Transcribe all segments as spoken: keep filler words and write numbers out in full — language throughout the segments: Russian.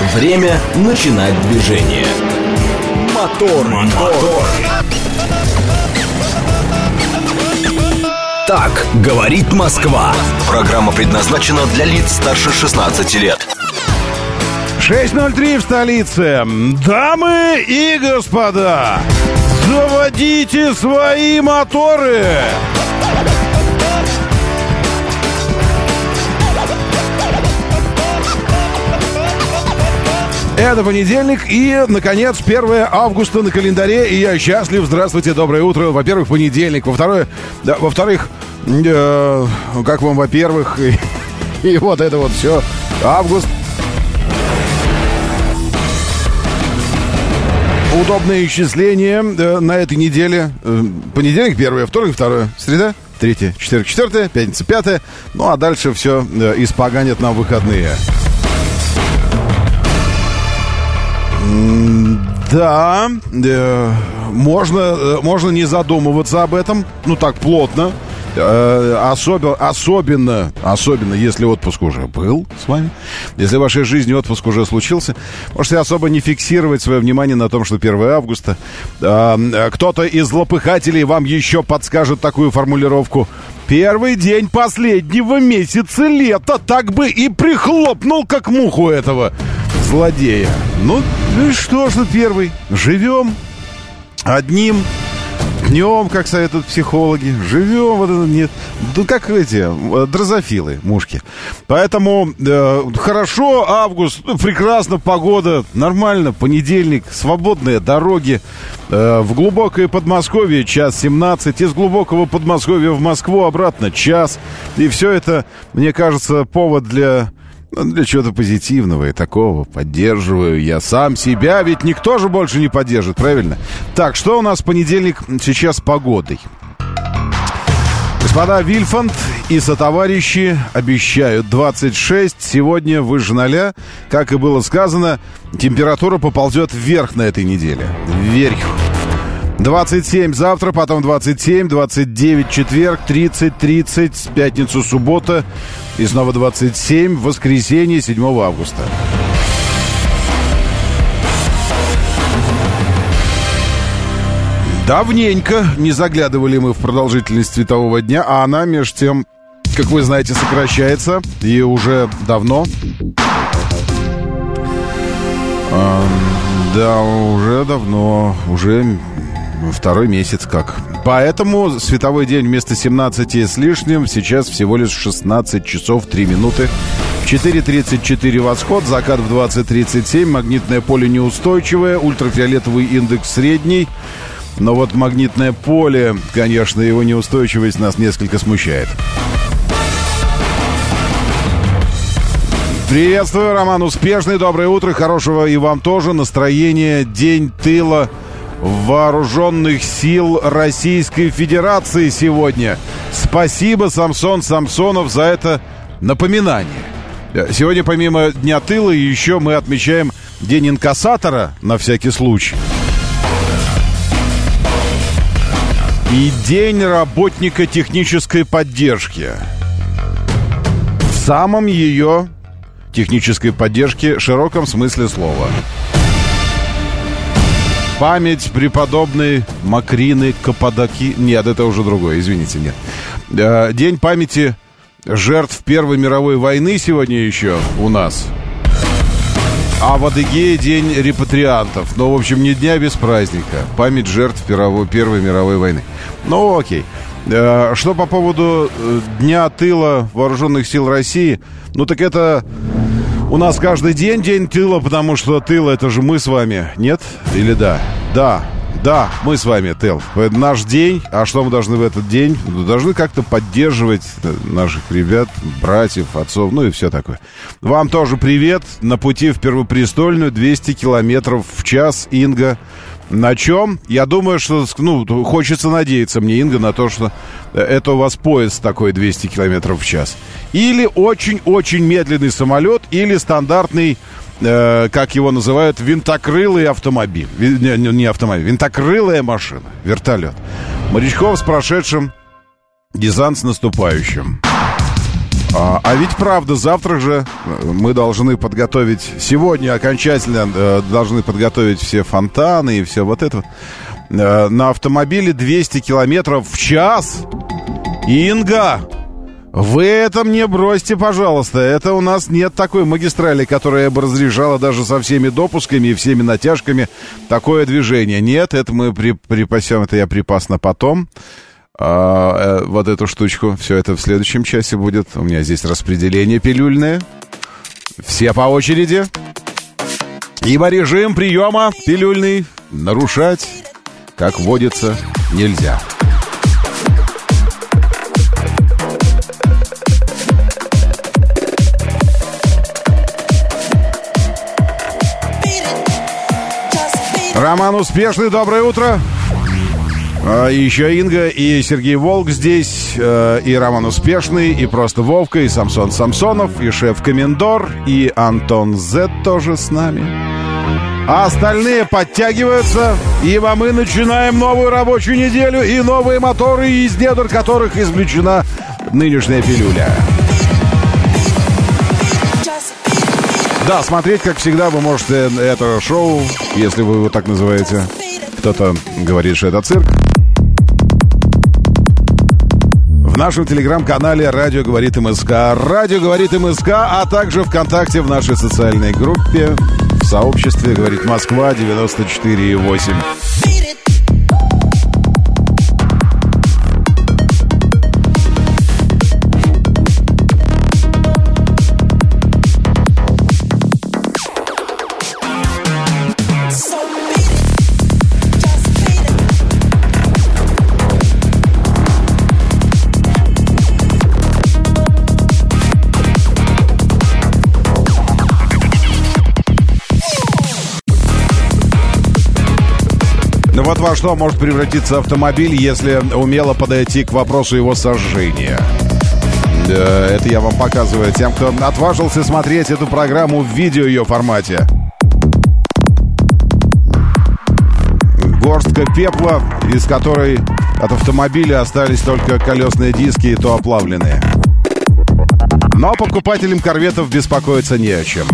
Время начинать движение. Мотор, мотор. Так говорит Москва. Программа предназначена для лиц старше шестнадцати лет. шесть ноль три в столице. Дамы и господа, заводите свои моторы. Это понедельник и, наконец, первое августа на календаре, и я счастлив. Здравствуйте, доброе утро. Во-первых, понедельник. Во-вторых, да, во-вторых, э, как вам, во-первых, и, и вот это вот все. Август. Удобное исчисление э, на этой неделе. Э, понедельник первое, вторник второе, среда третье, четверг четвертое, пятница пятое. Ну а дальше все э, испоганят нам выходные. Да, э, можно, э, можно не задумываться об этом, ну так плотно, э, особо, особенно, особенно если отпуск уже был с вами, если в вашей жизни отпуск уже случился, можете особо не фиксировать свое внимание на том, что первое августа. Э, кто-то из злопыхателей вам еще подскажет такую формулировку: первый день последнего месяца лета, так бы и прихлопнул, как муху этого злодея. Ну, ну что ж, ну первый. Живем одним днем, как советуют психологи. Живем, вот это нет. Ну, как эти дрозофилы, мушки. Поэтому э, хорошо, август, ну, прекрасно, погода, нормально, понедельник, свободные дороги. Э, в глубокое Подмосковье час семнадцать, из глубокого Подмосковья в Москву обратно час. И все это, мне кажется, повод для... для чего-то позитивного и такого. Поддерживаю я сам себя, ведь никто же больше не поддержит, правильно? Так, что у нас в понедельник сейчас с погодой? Господа Вильфанд и сотоварищи обещают двадцать шесть, сегодня выше ноля. Как и было сказано, температура поползет вверх на этой неделе. Вверх. двадцать семь завтра, потом двадцать семь, двадцать девять четверг, тридцать, тридцать, пятницу, суббота и снова двадцать семь, воскресенье, седьмого августа. Давненько не заглядывали мы в продолжительность светового дня, а она, между тем, как вы знаете, сокращается, и уже давно... А, да, уже давно, уже... Второй месяц как. Поэтому световой день вместо семнадцати с лишним сейчас всего лишь шестнадцать часов три минуты. В четыре тридцать четыре восход, закат в двадцать тридцать семь, магнитное поле неустойчивое, ультрафиолетовый индекс средний. Но вот магнитное поле, конечно, его неустойчивость нас несколько смущает. Приветствую, Роман Успешный, доброе утро, хорошего и вам тоже настроения. День тыла Вооруженных сил Российской Федерации сегодня. Спасибо, Самсон Самсонов, за это напоминание. Сегодня помимо Дня тыла еще мы отмечаем День инкассатора, на всякий случай. И День работника технической поддержки. В самом ее технической поддержке широком смысле слова. Память преподобной Макрины Каппадоки... Нет, это уже другое, извините, нет. День памяти жертв Первой мировой войны сегодня еще у нас. А в Адыгее день репатриантов. Ну, в общем, ни дня без праздника. Память жертв Первой мировой войны. Ну, окей. Что по поводу Дня тыла Вооруженных сил России? Ну, так это... У нас каждый день день тыла, потому что тыл — это же мы с вами. Нет? Или да? Да, да, мы с вами, тыл. Это наш день. А что мы должны в этот день? Мы должны как-то поддерживать наших ребят, братьев, отцов, ну и все такое. Вам тоже привет. На пути в Первопрестольную двести километров в час, Инга. На чем? Я думаю, что, ну, хочется надеяться мне, Инга, на то, что это у вас поезд такой двести километров в час. Или очень-очень медленный самолет, или стандартный, э, как его называют, винтокрылый автомобиль. Не, не автомобиль, винтокрылая машина, вертолет. Морячков с прошедшим, десант с наступающим. А, а ведь правда, завтра же мы должны подготовить, сегодня окончательно э, должны подготовить все фонтаны и все вот это. Э, на автомобиле двести километров в час. Инга, вы это мне бросьте, пожалуйста. Это у нас нет такой магистрали, которая бы разрешала даже со всеми допусками и всеми натяжками такое движение. Нет, это мы при, припасем, это я припас на потом. А, э, вот эту штучку. Все это в следующем часе будет. У меня здесь распределение пилюльное. Все по очереди. Ибо режим приема пилюльный нарушать, как водится, нельзя. Роман Успешный, доброе утро. И еще Инга, и Сергей Волк здесь, и Роман Успешный, и просто Вовка, и Самсон Самсонов, и шеф-комендор, и Антон Зет тоже с нами. А остальные подтягиваются, ибо мы начинаем новую рабочую неделю и новые моторы, из недр которых извлечена нынешняя пилюля. Да, смотреть, как всегда, вы можете это шоу, если вы его так называете. Кто-то говорит, что это цирк. В нашем телеграм-канале «Радио говорит МСК». «Радио говорит МСК», а также ВКонтакте в нашей социальной группе в сообществе «Говорит Москва» девяносто четыре и восемь. Вот во что может превратиться автомобиль, если умело подойти к вопросу его сожжения. Это я вам показываю тем, кто отважился смотреть эту программу в видео ее формате. Горстка пепла, из которой от автомобиля остались только колесные диски, и то оплавленные. Но покупателям корветов беспокоиться не о чем.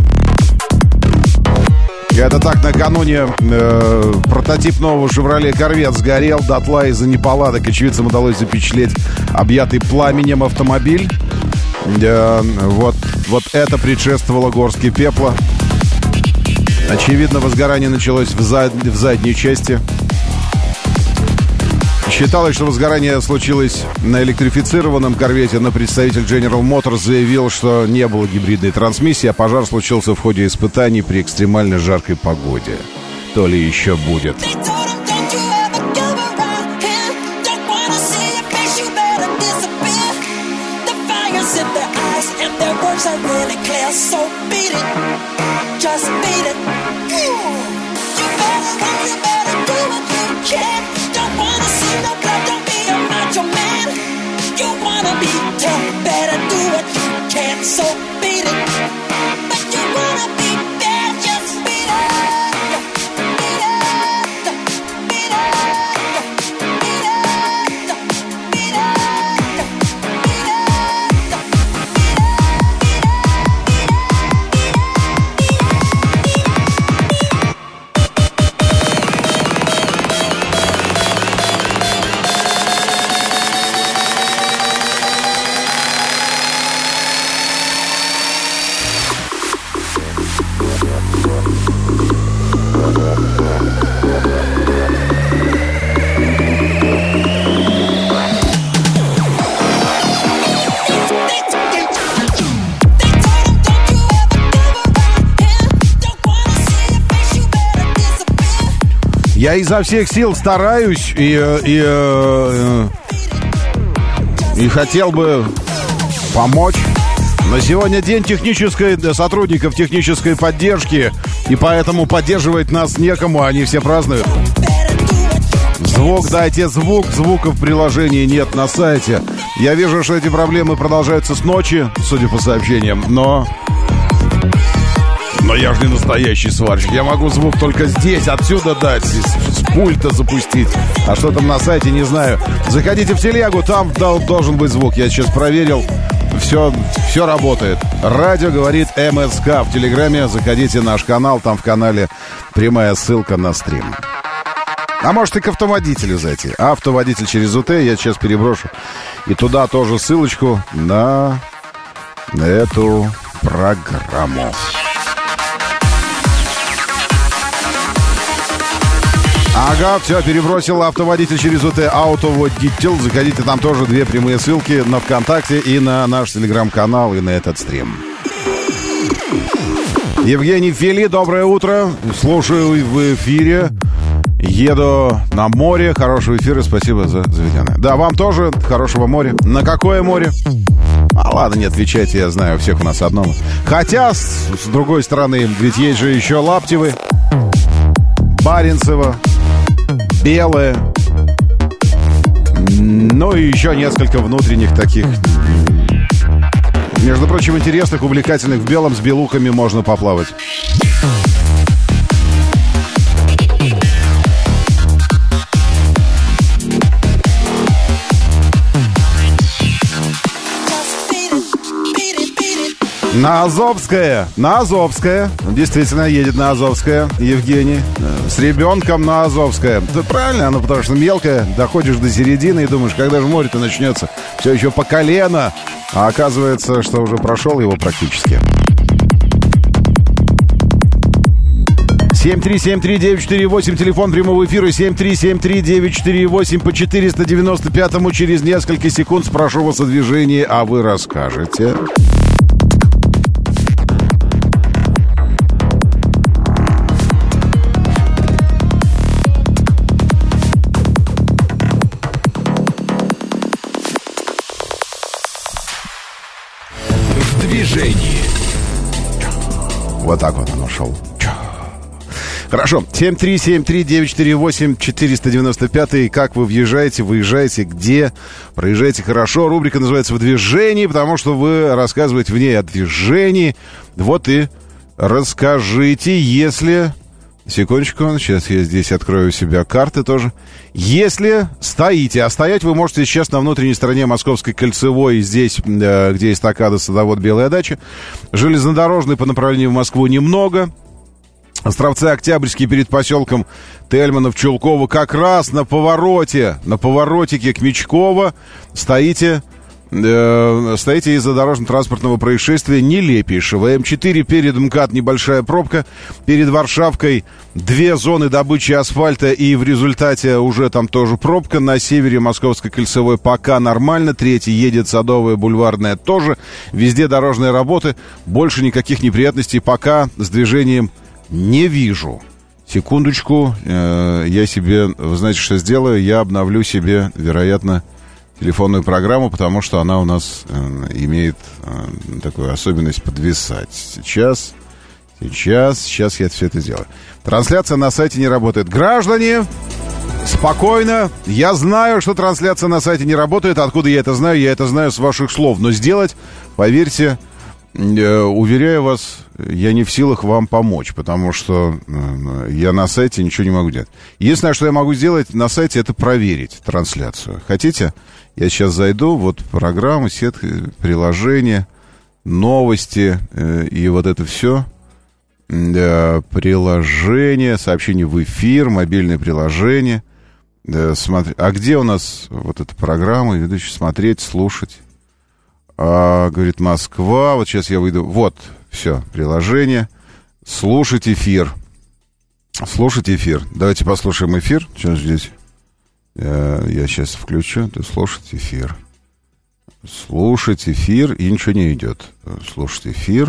Это так, накануне э, прототип нового «Шевроле Корвет» сгорел дотла из-за неполадок. Очевидцам удалось запечатлеть объятый пламенем автомобиль. Э, вот, вот это предшествовало горстке пепла. Очевидно, возгорание началось в, зад, в задней части. Считалось, что возгорание случилось на электрифицированном корвете, но представитель General Motors заявил, что не было гибридной трансмиссии, а пожар случился в ходе испытаний при экстремально жаркой погоде. То ли еще будет. So beat it, but you wanna be bad, just beat it, beat it, beat it, beat it, beat Я изо всех сил стараюсь и, и, и, и хотел бы помочь. Но сегодня день технической, сотрудников технической поддержки, и поэтому поддерживать нас некому, они все празднуют. Звук, дайте звук, звука в приложении нет на сайте. Я вижу, что эти проблемы продолжаются с ночи, судя по сообщениям, но... Но я же не настоящий сварщик. Я могу звук только здесь, отсюда дать, с, с пульта запустить. А что там на сайте, не знаю. Заходите в телегу, там должен быть звук. Я сейчас проверил. все, все работает. Радио говорит МСК. В Телеграме заходите в наш канал. Там в канале прямая ссылка на стрим. А может и к автоводителю зайти. Автоводитель через УТ. Я сейчас переброшу. И туда тоже ссылочку на эту программу. Ага, все, перебросил автоводитель через УТ Автоводитель. Заходите, там тоже две прямые ссылки на ВКонтакте и на наш телеграм-канал, и на этот стрим. Евгений Фили, доброе утро. Слушаю в эфире. Еду на море. Хорошего эфира, спасибо за заведенное. Да, вам тоже хорошего моря. На какое море? А ладно, не отвечайте, я знаю, у всех у нас одно. Хотя, с, с другой стороны, ведь есть же еще Лаптевы, Баренцево, Белое, ну и еще несколько внутренних таких, между прочим, интересных, увлекательных. В Белом с белухами можно поплавать. На Азовское, на Азовское. Действительно, едет на Азовское Евгений. С ребенком на Азовское. Это правильно, оно потому что мелкое. Доходишь до середины и думаешь, когда же море-то начнется? Все еще по колено. А оказывается, что уже прошел его практически. семь три семь три девять четыре восемь, телефон прямого эфира семь три семь три девять четыре восемь по четыреста девяносто пятому. Через несколько секунд спрошу вас о движении, а вы расскажете. Вот так вот оно шел. Хорошо. семь три семь три девять четыре восемь четыреста девяносто пять. Как вы въезжаете, выезжаете, где? Проезжаете хорошо. Рубрика называется «В движении», потому что вы рассказываете в ней о движении. Вот и расскажите, если... Секундочку, сейчас я здесь открою у себя карты тоже. Если стоите, а стоять вы можете сейчас на внутренней стороне Московской кольцевой, здесь, где эстакада, садовод, Белая дача. Железнодорожный по направлению в Москву немного. Островцы Октябрьские перед поселком Тельманов, Чулково, как раз на повороте, на поворотике к Мечково стоите... Стоите из-за дорожно-транспортного происшествия нелепейшего. эм четыре перед МКАД небольшая пробка. Перед Варшавкой две зоны добычи асфальта, и в результате уже там тоже пробка. На севере Московской кольцевой пока нормально. Третий едет Садовая, Бульварная тоже. Везде дорожные работы. Больше никаких неприятностей пока с движением не вижу. Секундочку. Я себе, вы знаете, что сделаю? Я обновлю себе, вероятно, телефонную программу, потому что она у нас э, имеет э, такую особенность подвисать. Сейчас, сейчас, сейчас я все это сделаю. Трансляция на сайте не работает. Граждане, спокойно. Я знаю, что трансляция на сайте не работает. Откуда я это знаю? Я это знаю с ваших слов. Но сделать, поверьте, э, уверяю вас, я не в силах вам помочь, потому что э, я на сайте ничего не могу делать. Единственное, что я могу сделать на сайте, это проверить трансляцию. Хотите? Я сейчас зайду, вот программы, сетка, приложения, новости э, и вот это все. Э, приложение, сообщение в эфир, мобильное приложение. Э, смотри, а где у нас вот эта программа, ведущий, смотреть, слушать? А, говорит, Москва, вот сейчас я выйду. Вот, все, приложение. Слушать эфир. Слушать эфир. Давайте послушаем эфир. Что здесь? Я сейчас включу, то слушать эфир. Слушать эфир, и ничего не идет. Слушать эфир.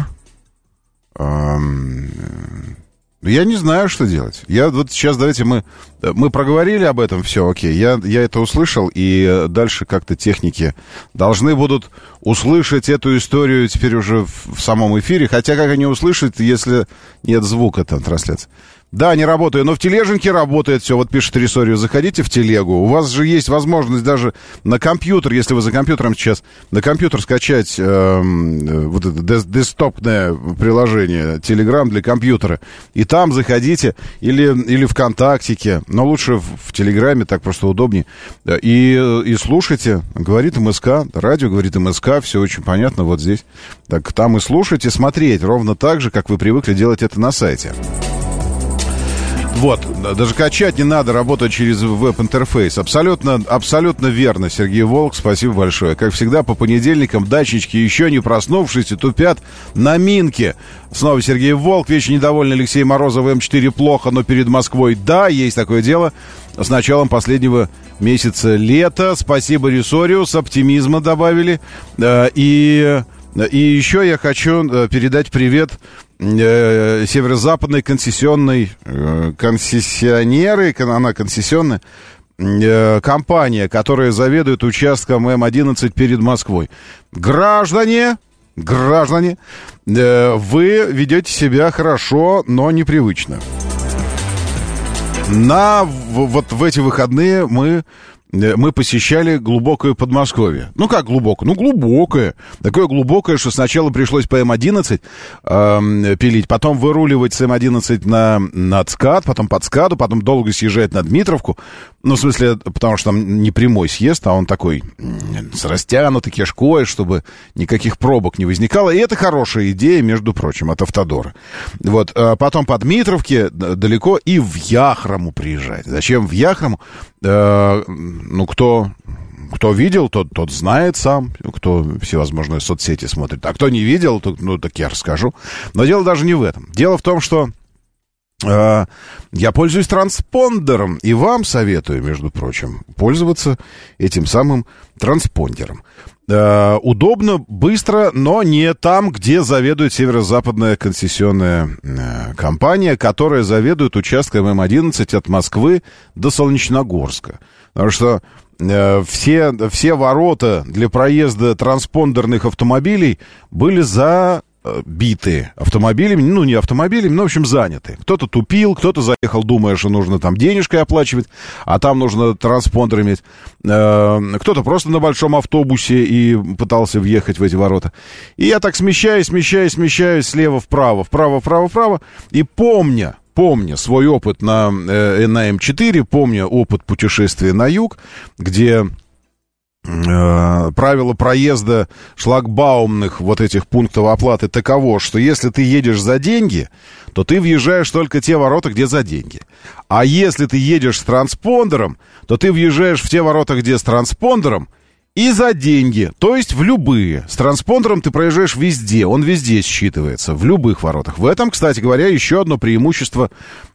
Эм... Я не знаю, что делать. Я вот сейчас, давайте мы... Мы проговорили об этом, все, окей. Я, я это услышал, и дальше как-то техники должны будут услышать эту историю теперь уже в, в самом эфире. Хотя как они услышат, если нет звука там трансляции? Да, не работаю, но в тележеньке работает все. Вот пишет Рисорио, заходите в телегу. У вас же есть возможность даже на компьютер, если вы за компьютером сейчас, на компьютер скачать э, вот это дес- десктопное приложение Telegram для компьютера. И там заходите, или, или ВКонтактике, но лучше в, в Телеграме, так просто удобнее. И, и слушайте, говорит МСК, радио говорит МСК, все очень понятно вот здесь. Так там и слушайте, смотреть ровно так же, как вы привыкли делать это на сайте. Вот, даже качать не надо, работать через веб-интерфейс. Абсолютно, абсолютно верно, Сергей Волк, спасибо большое. Как всегда, по понедельникам дачнички, еще не проснувшиеся, тупят на минке. Снова Сергей Волк, вечно недовольный Алексей Морозов, эм четыре плохо, но перед Москвой, да, есть такое дело. С началом последнего месяца лета. Спасибо Рисорио, с оптимизма добавили. И... И еще я хочу передать привет э, северо-западной концессионной э, концессионеры, она концессионная э, компания, которая заведует участком эм одиннадцать перед Москвой. Граждане, граждане, э, вы ведете себя хорошо, но непривычно. На в, вот в эти выходные мы Мы посещали глубокое Подмосковье. Ну, как глубокое? Ну, глубокое. Такое глубокое, что сначала пришлось по эм одиннадцать э, пилить, потом выруливать с эм одиннадцать на, на ЦКАД, потом под ЦКАДу, потом долго съезжать на Дмитровку. Ну, в смысле, потому что там не прямой съезд, а он такой с растянутой кишкой, чтобы никаких пробок не возникало. И это хорошая идея, между прочим, от Автодора. Вот. А потом по Дмитровке далеко и в Яхрому приезжать. Зачем в Яхрому? Э, ну, кто... Кто видел, тот, тот знает сам, кто всевозможные соцсети смотрит. А кто не видел, то, ну, так я расскажу. Но дело даже не в этом. Дело в том, что э, я пользуюсь транспондером, и вам советую, между прочим, пользоваться этим самым транспондером. Э, удобно, быстро, но не там, где заведует северо-западная концессионная э, компания, которая заведует участком эм одиннадцать от Москвы до Солнечногорска. Потому что Все, все ворота для проезда транспондерных автомобилей были забиты автомобилями, ну, не автомобилями, но, в общем, заняты. Кто-то тупил, кто-то заехал, думая, что нужно там денежкой оплачивать, а там нужно транспондер иметь. Кто-то просто на большом автобусе и пытался въехать в эти ворота. И я так смещаюсь, смещаюсь, смещаюсь слева вправо, вправо, вправо, вправо, и помня, Помня свой опыт на, э, на эм четыре, помня опыт путешествия на юг, где э, правило проезда шлагбаумных вот этих пунктов оплаты таково, что если ты едешь за деньги, то ты въезжаешь только в те ворота, где за деньги. А если ты едешь с транспондером, то ты въезжаешь в те ворота, где с транспондером, и за деньги, то есть в любые. С транспондером ты проезжаешь везде, он везде считывается, в любых воротах. В этом, кстати говоря, еще одно преимущество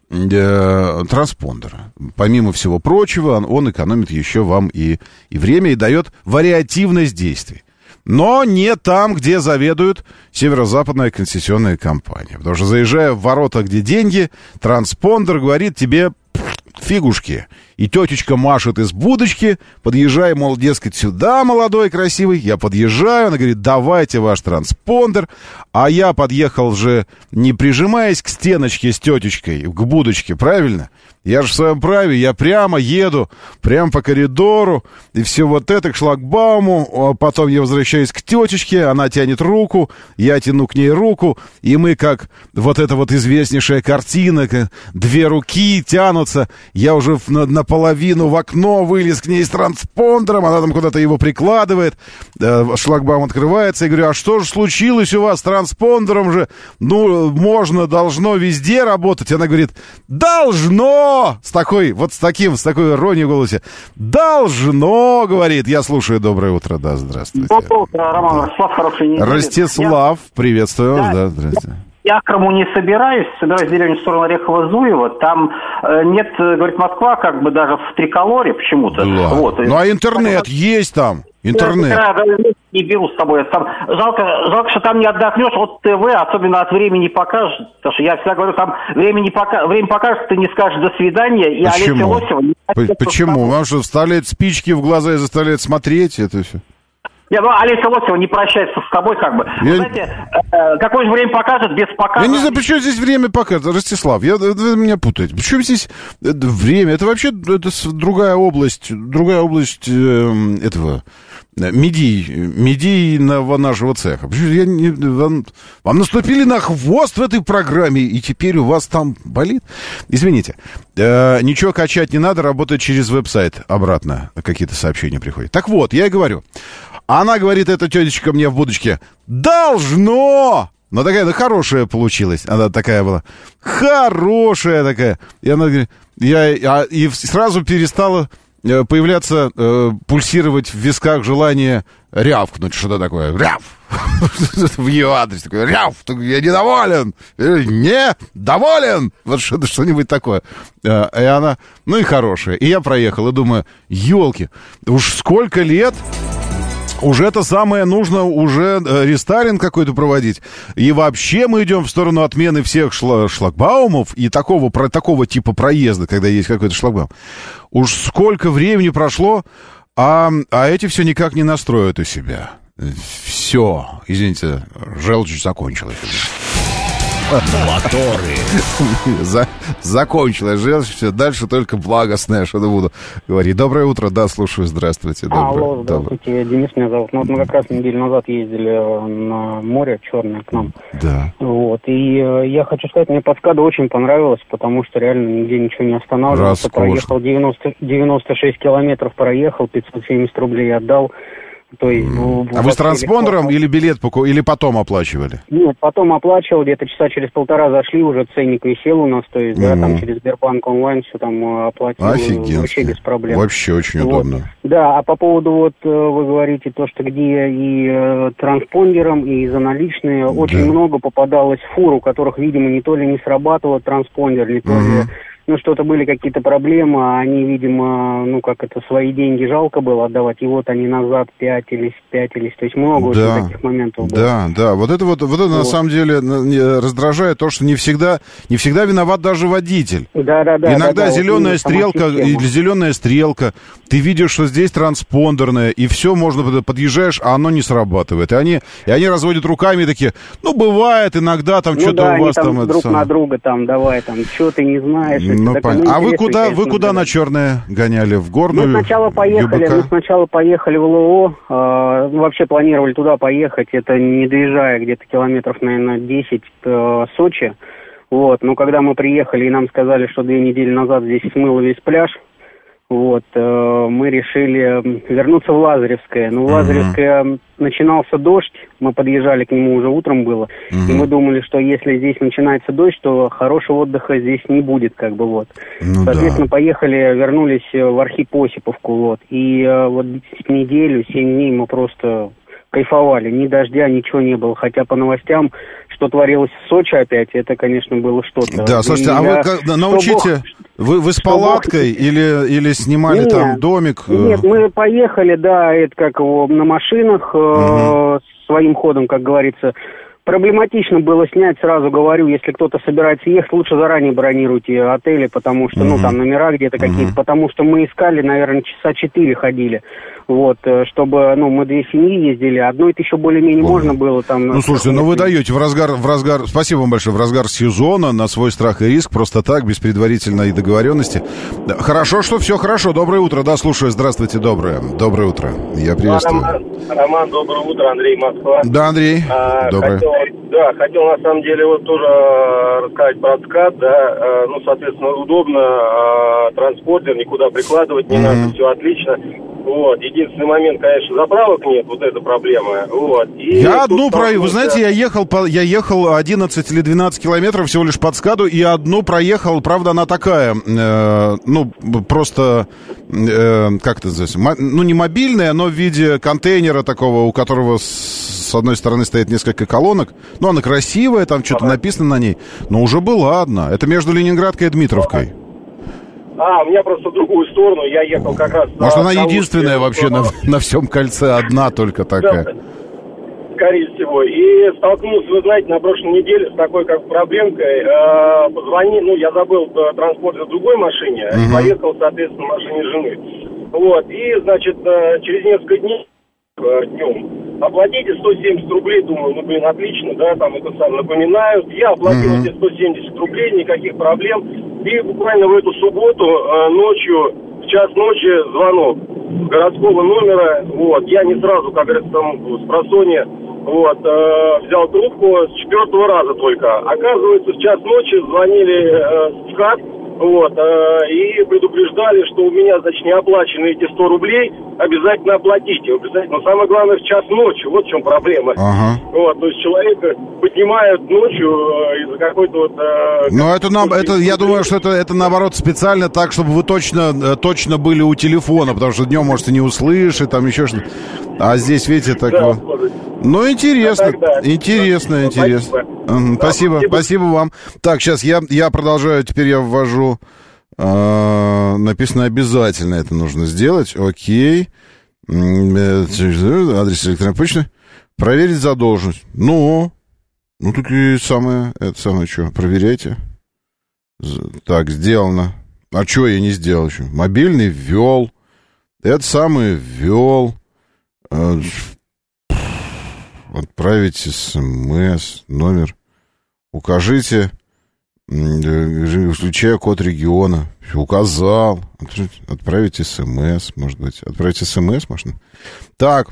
э, транспондера. Помимо всего прочего, он, он экономит еще вам и, и время, и дает вариативность действий. Но не там, где заведует северо-западная концессионная компания. Потому что, заезжая в ворота, где деньги, транспондер говорит тебе фигушки. И тетечка машет из будочки, подъезжай, мол, дескать, сюда, молодой, красивый. Я подъезжаю, она говорит, давайте ваш транспондер. А я подъехал же, не прижимаясь к стеночке с тетечкой, к будочке, правильно? Я же в своем праве, я прямо еду, прямо по коридору, и все вот это к шлагбауму, потом я возвращаюсь к тетечке, она тянет руку, я тяну к ней руку, и мы как вот эта вот известнейшая картина, две руки тянутся, я уже на, наполовину в окно вылез к ней с транспондером, она там куда-то его прикладывает, шлагбаум открывается, я говорю, а что же случилось у вас с транспондером же? Ну, можно, должно везде работать. Она говорит, должно! С такой, вот с таким, с такой иронией в голосе. Должно, говорит. Я слушаю. Доброе утро. Да, здравствуйте. Доброе утро, Роман. Да. Ростислав, хороший неделя. Ростислав, я... приветствую вас. Да, да здравствуйте. Я к Крыму не собираюсь. Собираюсь в деревню в сторону Орехово-Зуево. Там э, нет, говорит, Москва, как бы даже в триколоре почему-то. Да. Вот. Ну, а интернет есть там? Интернет. Я, я, я не беру с собой. Там, жалко, жалко, что там не отдохнешь от ТВ, особенно от времени покажет. Потому что я всегда говорю, там времени пока, время покажет, ты не скажешь до свидания. И Почему? Олеся Лосева не Почему? Вам что, вставляют спички в глаза и заставляют смотреть это все? Не, ну, Олеся Лосева не прощается с тобой, как бы. Я... Вы знаете, э, какое же время покажет, без показа... Я не знаю, почему здесь время показывает, Ростислав, я, вы меня путаете. Почему здесь время? Это вообще это другая область, другая область э, этого... Медий, медийного нашего цеха. Я не, вам, вам наступили на хвост в этой программе, и теперь у вас там болит? Извините. Э, ничего качать не надо, работает через веб-сайт обратно. Какие-то сообщения приходят. Так вот, я и говорю. Она говорит, эта тетечка мне в будочке, должно! Но такая, ну, хорошая получилась. Она такая была. Хорошая такая. И она говорит, я, и сразу перестала... появляться, э, пульсировать в висках желание рявкнуть, что-то такое. Ряв! В ее адрес такой, ряв! Я недоволен! Не, доволен! Вот что-то, что-нибудь такое. И она, ну и хорошая. И я проехал, и думаю, елки, уж сколько лет... Уже это самое нужно, уже рестайлинг какой-то проводить. И вообще мы идем в сторону отмены всех шла- шлагбаумов и такого, про, такого типа проезда, когда есть какой-то шлагбаум. Уж сколько времени прошло, а, а эти все никак не настроят у себя. Все, извините, желчь закончилась. Моторы. За, закончилась желчь, все, дальше только благостное, что-то буду говорить. Доброе утро, да, слушаю, здравствуйте. Доброе, Алло, здравствуйте, доброе. Денис меня зовут. Ну, вот мы как раз неделю назад ездили на море Черное к нам. Да. Вот, и э, я хочу сказать, мне Паскада очень понравилась, потому что реально нигде ничего не останавливался. Роскошно. Проехал девяносто, девяносто шесть километров, проехал, пятьсот семьдесят рублей отдал. То есть, mm. А вы с транспондером или билет покупали, или потом оплачивали? Нет, потом оплачивал, где-то часа через полтора зашли, уже ценник висел у нас, то есть, mm-hmm. да, там через Сбербанк онлайн все там оплатил. Офигенно. Вообще без проблем. Вообще очень вот. удобно. Да, а по поводу, вот, вы говорите, то, что где и э, транспондером, и за наличные, да. Очень много попадалось фур, у которых, видимо, не то ли не срабатывал транспондер, не то mm-hmm. ли... Ну, что-то были какие-то проблемы, а они, видимо, ну, как это, свои деньги жалко было отдавать, и вот они назад пятились, пятились, то есть много да, очень таких моментов было. Да, да, вот это вот, вот это вот. На самом деле раздражает то, что не всегда, не всегда виноват даже водитель. Да, да, да. Иногда да, зеленая вот стрелка, или зеленая стрелка, ты видишь, что здесь транспондерная, и все, можно, подъезжаешь, а оно не срабатывает. И они, и они разводят руками такие, ну, бывает иногда там ну, что-то да, у вас там... там... друг это, на друга там, давай, там, что ты не знаешь. Ну, так, понятно. ну, а вы куда, конечно, вы куда да. на черное гоняли? В горную? Мы сначала поехали, ЮБК? мы сначала поехали в ЛО, э, ну, вообще планировали туда поехать, это не доезжая где-то километров, наверное, десять э, Сочи, вот, но когда мы приехали и нам сказали, что две недели назад здесь смыло весь пляж, вот, э, мы решили вернуться в Лазаревское. Но в uh-huh. Лазаревское начинался дождь, мы подъезжали к нему уже утром было, uh-huh. и мы думали, что если здесь начинается дождь, то хорошего отдыха здесь не будет, как бы, вот. Ну, соответственно, да. поехали, вернулись в Архип-Осиповку, вот, и э, вот неделю, семь дней мы просто кайфовали, ни дождя, ничего не было, хотя по новостям, что творилось в Сочи опять, это, конечно, было что-то. Да, слушайте, и а я... вы как, научите... Вы, вы с палаткой Бог... или, или снимали нет, там домик? Нет, мы поехали, да, это как его, на машинах, угу. э, своим ходом, как говорится. Проблематично было снять, сразу говорю, если кто-то собирается ехать, лучше заранее бронируйте отели, потому что, угу. ну, там номера где-то угу. какие-то, потому что мы искали, наверное, часа четыре ходили, вот, чтобы, ну, мы две семьи ездили, одной-то еще более-менее Ладно. можно было там... Ну, слушайте, ну вы даете в разгар, в разгар, спасибо вам большое, в разгар сезона, на свой страх и риск, просто так, без предварительной договоренности. Хорошо, что все хорошо, доброе утро, да, слушаю, здравствуйте, доброе, доброе утро, я приветствую. Роман, Роман, доброе утро, Андрей, Москва. Да, Андрей, а, доброе. Хотел, да, хотел на самом деле вот тоже рассказать про ЦКАД, да, ну, соответственно, удобно, транспортер, никуда прикладывать не mm-hmm. надо, все отлично. Вот, единственный момент, конечно, заправок нет, вот эта проблема. Вот. И я одну проехал, вы знаете, я ехал, по, я ехал одиннадцать или двенадцать километров всего лишь под ЦКАДу, и одну проехал, правда, она такая, э, ну, просто, э, как это называется, мо, ну, не мобильная, но в виде контейнера такого, у которого с, с одной стороны стоит несколько колонок, ну, она красивая, там что-то ага. написано на ней, но уже была одна, это между Ленинградкой и Дмитровкой. Ага. А, у меня просто в другую сторону, я ехал как раз... Может, она единственная вообще на, на всем кольце, одна только такая? Да, скорее всего. И столкнулся, вы знаете, на прошлой неделе с такой как проблемкой. Э, позвони, ну, я забыл транспортер в другой машине, uh-huh. и поехал, соответственно, в машине жены. Вот, и, значит, через несколько дней э, днем. Оплатите сто семьдесят рублей, думаю, ну, блин, отлично, да, там это сам напоминают. Я оплатил Мгм. эти сто семьдесят рублей, никаких проблем. И буквально в эту субботу э, ночью, в час ночи звонок с городского номера. Вот, я не сразу, как говорится, там с просонья, вот, э, взял трубку с четвертого раза только. Оказывается, в час ночи звонили э, в КАТ, вот, э, и предупреждали, что у меня, значит, не оплачены эти сто рублей, обязательно оплатите, обязательно. Но самое главное, в час ночи, вот в чем проблема. Ага. Вот, то есть человека поднимают ночью э, из-за какой-то вот... Э, Но это нам, это, я думаю, что это, это наоборот специально так, чтобы вы точно, э, точно были у телефона, потому что днем можете не услышать, там еще что-то. А здесь, видите, так Да, вот. может. Ну, интересно, А тогда- интересно, Да, интересно. спасибо. Мгм, Да, спасибо, спасибо. спасибо вам. Так, сейчас я, я продолжаю, теперь я ввожу, э, написано обязательно это нужно сделать, окей. М, э, Адрес электронной почты. Проверить задолженность. Ну, ну, так и самое, это самое что, проверяйте. З- Так, сделано. А что я не сделал еще? Мобильный ввел. Это самое ввел. Э, Отправить смс, номер. Укажите, м, э, включая код региона. Указал. Отправить, отправить смс, может быть. Отправить смс можно. Так.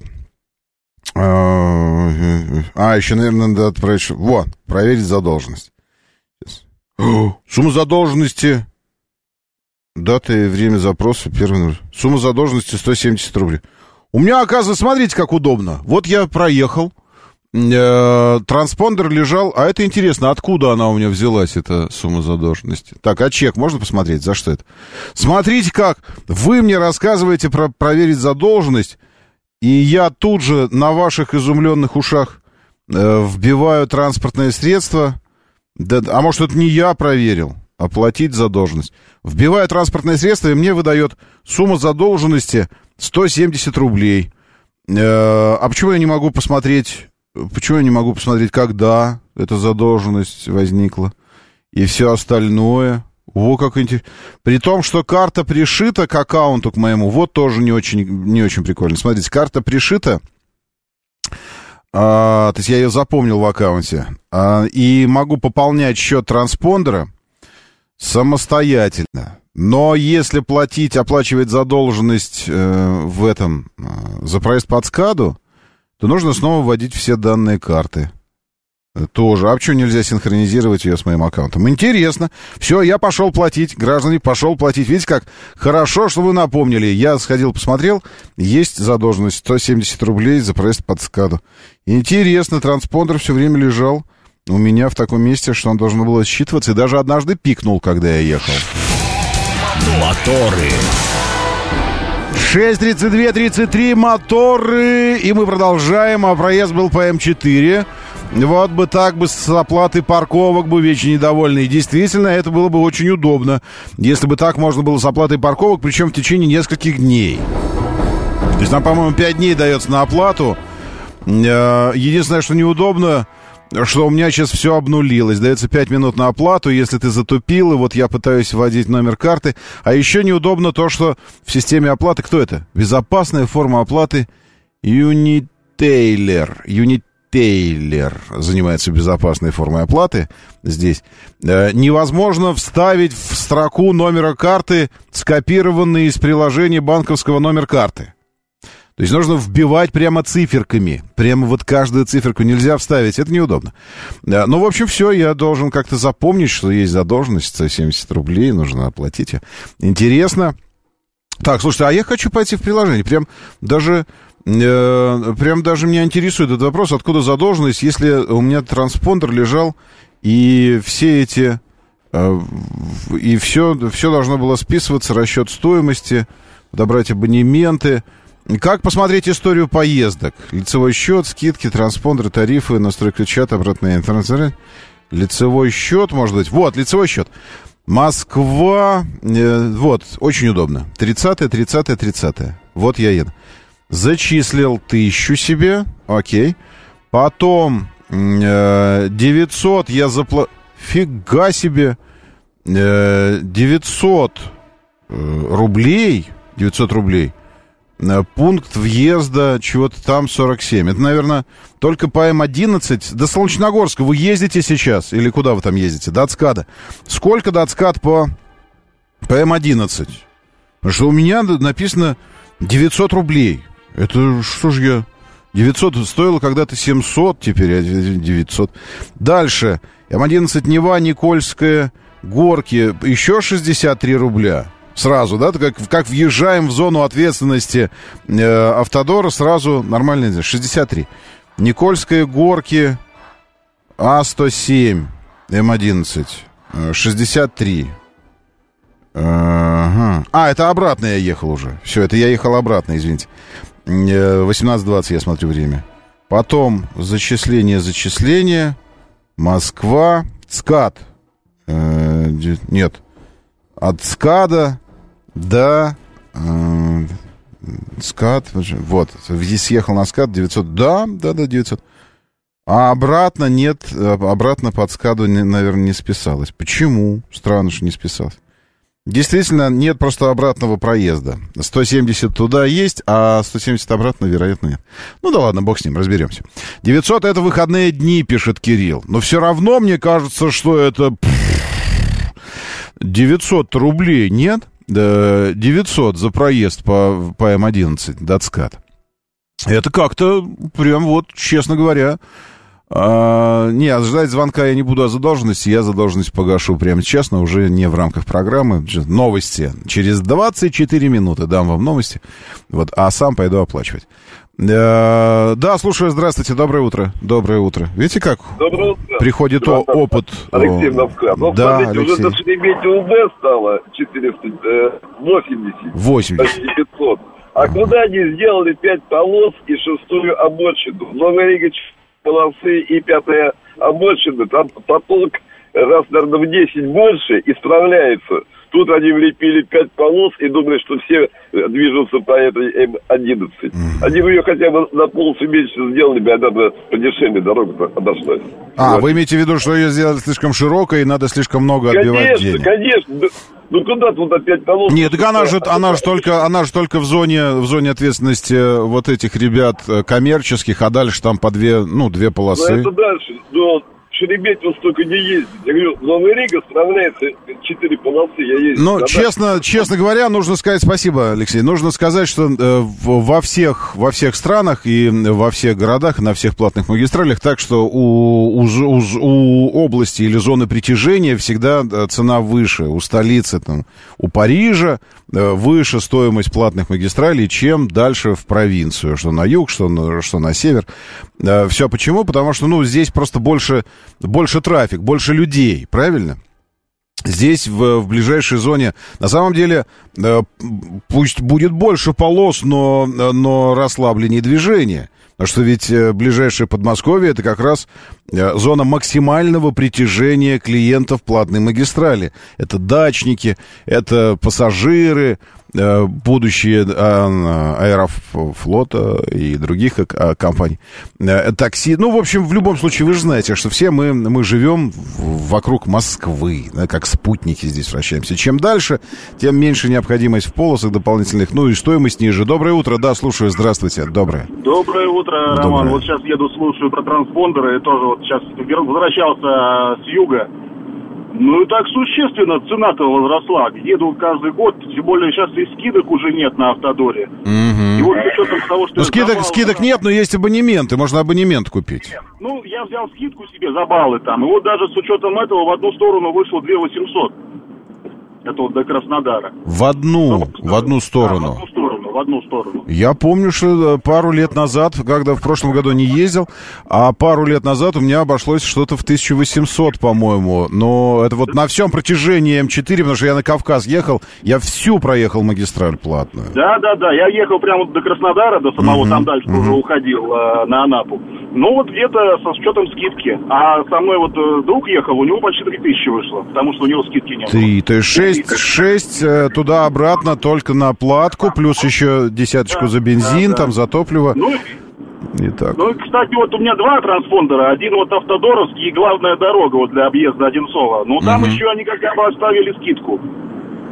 А, еще, наверное, надо отправить... что- Вот, проверить задолженность. Сейчас. О, сумма задолженности. Дата и время запроса. Первый номер. Сумма задолженности сто семьдесят рублей. У меня, оказывается, смотрите, как удобно. Вот я проехал. Э, транспондер лежал. А это интересно, откуда она у меня взялась, эта сумма задолженности? Так, а чек можно посмотреть? За что это? Смотрите как. Вы мне рассказываете про проверить задолженность, и я тут же на ваших изумленных ушах э, вбиваю транспортное средство. Да, а может, это не я проверил? Оплатить задолженность. Вбиваю транспортное средство, и мне выдает сумма задолженности сто семьдесят рублей. Э, а почему я не могу посмотреть... Почему я не могу посмотреть, когда эта задолженность возникла и все остальное? О, как интересно. При том, что карта пришита к аккаунту к моему, вот тоже не очень, не очень прикольно. Смотрите, карта пришита, а, то есть я ее запомнил в аккаунте, а, и могу пополнять счет транспондера самостоятельно. Но если платить, оплачивать задолженность э, в этом, э, за проезд по ЦКАДу, то нужно снова вводить все данные карты. Тоже. А почему нельзя синхронизировать ее с моим аккаунтом? Интересно. Все, я пошел платить. Граждане, пошел платить. Видите, как хорошо, что вы напомнили. Я сходил, посмотрел. Есть задолженность сто семьдесят рублей за проезд по ЦКАДу. Интересно, транспондер все время лежал у меня в таком месте, что он должен был считываться. И даже однажды пикнул, когда я ехал. Моторы. шесть тридцать два тридцать три, моторы. И мы продолжаем. А проезд был по эм четыре. Вот бы так бы с оплатой парковок бы вечно недовольны. И действительно, это было бы очень удобно, если бы так можно было с оплатой парковок, причем в течение нескольких дней. То есть нам, по-моему, пять дней дается на оплату. Единственное, что неудобно, что у меня сейчас все обнулилось. Дается пять минут на оплату, если ты затупил, и вот я пытаюсь вводить номер карты. А еще неудобно то, что в системе оплаты... Кто это? Безопасная форма оплаты Unitailor. Unitailor занимается безопасной формой оплаты здесь. Невозможно вставить в строку номера карты скопированный из приложения банковского номер карты. То есть нужно вбивать прямо циферками. Прямо вот каждую циферку нельзя вставить. Это неудобно. Ну, в общем, все. Я должен как-то запомнить, что есть задолженность сто семьдесят рублей. Нужно оплатить ее. Интересно. Так, слушайте, а я хочу пойти в приложение. Прям даже... Э, прям даже меня интересует этот вопрос, откуда задолженность, если у меня транспондер лежал, и все эти... Э, и все, все должно было списываться, расчет стоимости, подобрать абонементы. Как посмотреть историю поездок? Лицевой счет, скидки, транспондеры, тарифы, настройка чата, обратная информация. Лицевой счет, может быть. Вот, лицевой счет. Москва. Э, вот, очень удобно. тридцатое, тридцатое, тридцатое. Вот я еду. Зачислил тысячу себе. Окей. Потом э, девятьсот я заплатил. Фига себе. Э, девятьсот э, рублей. девятьсот рублей. э, пункт въезда чего-то там сорок семь. Это, наверное, только по М одиннадцать. До Солнечногорска вы ездите сейчас? Или куда вы там ездите? До ЦКАДа. Сколько до ЦКАД по, по М одиннадцать? Потому что у меня написано девятьсот рублей. Это что же я... девятьсот стоило когда-то семьсот, теперь девятьсот. Дальше. М одиннадцать Нева, Никольская, Горки. Еще шестьдесят три рубля. Сразу, да? Как, как въезжаем в зону ответственности э, Автодора, сразу нормально. шестьдесят три. Никольская, Горки, А сто семь, М одиннадцать. шестьдесят три. Ага. А, это обратно я ехал уже. Все, это я ехал обратно, извините. восемнадцать двадцать я смотрю время. Потом зачисление, зачисление. Москва. ЦКАД. Э, нет. От ЦКАДа до... Э, ЦКАД. Вот. Съехал на ЦКАД девятьсот. Да, да, да, девятьсот. А обратно нет. Обратно по ЦКАДу, наверное, не списалось. Почему? Странно, что не списалось. Действительно, нет просто обратного проезда. сто семьдесят туда есть, а сто семьдесят обратно, вероятно, нет. Ну да ладно, бог с ним, разберемся. девятьсот — это выходные дни, пишет Кирилл. Но все равно мне кажется, что это... девятьсот рублей, нет? Да, девятьсот за проезд по, по М одиннадцать до ЦКАД. Это как-то прям вот, честно говоря... А, не, ждать звонка я не буду о задолженности. Я задолженность погашу прямо сейчас, но уже не в рамках программы. Новости. Через двадцать четыре минуты дам вам новости. Вот, а сам пойду оплачивать. А, да, слушаю, здравствуйте, доброе утро. Доброе утро. Видите, как Доброе утро. Приходит о, опыт. Алексей Новка. Ну, да, смотрите, Алексей. уже до Шереметьево стало четыреста восемьдесят. восемьдесят. Почти пятьсот. А куда они сделали пять полос и шестую обочину? Новая Рига полосы и пятая обочина, там поток раз, наверное, в десять больше и справляется. Тут они влепили пять полос и думают, что все движутся по этой М одиннадцать. Mm-hmm. Они бы ее хотя бы на полосу меньше сделали бы, она бы подешевле дорога обошлась. А, вот. Вы имеете в виду, что ее сделали слишком широкой и надо слишком много отбивать денег? Конечно, конечно. Ну куда тут опять полосы? Нет, так она же, она же только, она же только в зоне, в зоне ответственности вот этих ребят коммерческих, а дальше там по две, ну, две полосы. Ну, это дальше. Но Шереметьево столько не ездит. Я говорю, Новая Рига справляется, четыре полосы я ездил. Ну, честно, честно говоря, нужно сказать спасибо, Алексей. Нужно сказать, что э, во всех, во всех странах и во всех городах, на всех платных магистралях, так что у, у, у, у области или зоны притяжения всегда цена выше. У столицы, там, у Парижа э, выше стоимость платных магистралей, чем дальше в провинцию. Что на юг, что на, что на север. Э, все почему? Потому что, ну, здесь просто больше... Больше трафик, больше людей, правильно? Здесь, в, в ближайшей зоне, на самом деле, э, пусть будет больше полос, но, но расслабленнее движения. Потому что ведь э, ближайшее Подмосковье — это как раз э, зона максимального притяжения клиентов платной магистрали. Это дачники, это пассажиры, э, будущие э, Аэрофлота и других э, компаний, э, такси. Ну, в общем, в любом случае, вы же знаете, что все мы, мы живем в, вокруг Москвы, да, как спутники здесь вращаемся. Чем дальше, тем меньше необходимость в полосах дополнительных, ну и стоимость ниже. Доброе утро, да, слушаю, здравствуйте, доброе. Доброе утро, Роман. Доброе. Вот сейчас еду, слушаю про транспондеры, и тоже вот сейчас возвращался с юга. Ну и так существенно цена-то возросла. Еду каждый год, тем более сейчас и скидок уже нет на Автодоре. Угу. И вот с учетом того, что... Ну, скидок, за баллы, скидок да, нет, но есть абонементы, можно абонемент купить. Ну, я взял скидку себе за баллы там, и вот даже с учетом этого в одну сторону вышло две тысячи восемьсот. Это вот до Краснодара. В одну, в одну сторону. Да, в одну сторону, в одну сторону. Я помню, что пару лет назад, когда в прошлом году не ездил, а пару лет назад у меня обошлось что-то в тысячу восемьсот, по-моему. Но это вот на всем протяжении М четыре, потому что я на Кавказ ехал, я всю проехал магистраль платную. Да, да, да. Я ехал прямо до Краснодара, до самого, Мгм, там дальше мгм. уже уходил э, на Анапу. Ну вот где-то со учетом скидки. А со мной вот э, друг ехал, у него почти три тысячи вышло, потому что у него скидки не было. Три, то есть шесть, шесть э, туда-обратно только на платку, плюс еще десяточку Да, за бензин, да, да. там за топливо. Ну, И так. ну, и, кстати, вот у меня два транспондера. Один вот Автодоровский и главная дорога вот для объезда Одинцова. Ну, там Мгм. еще они как бы оставили скидку.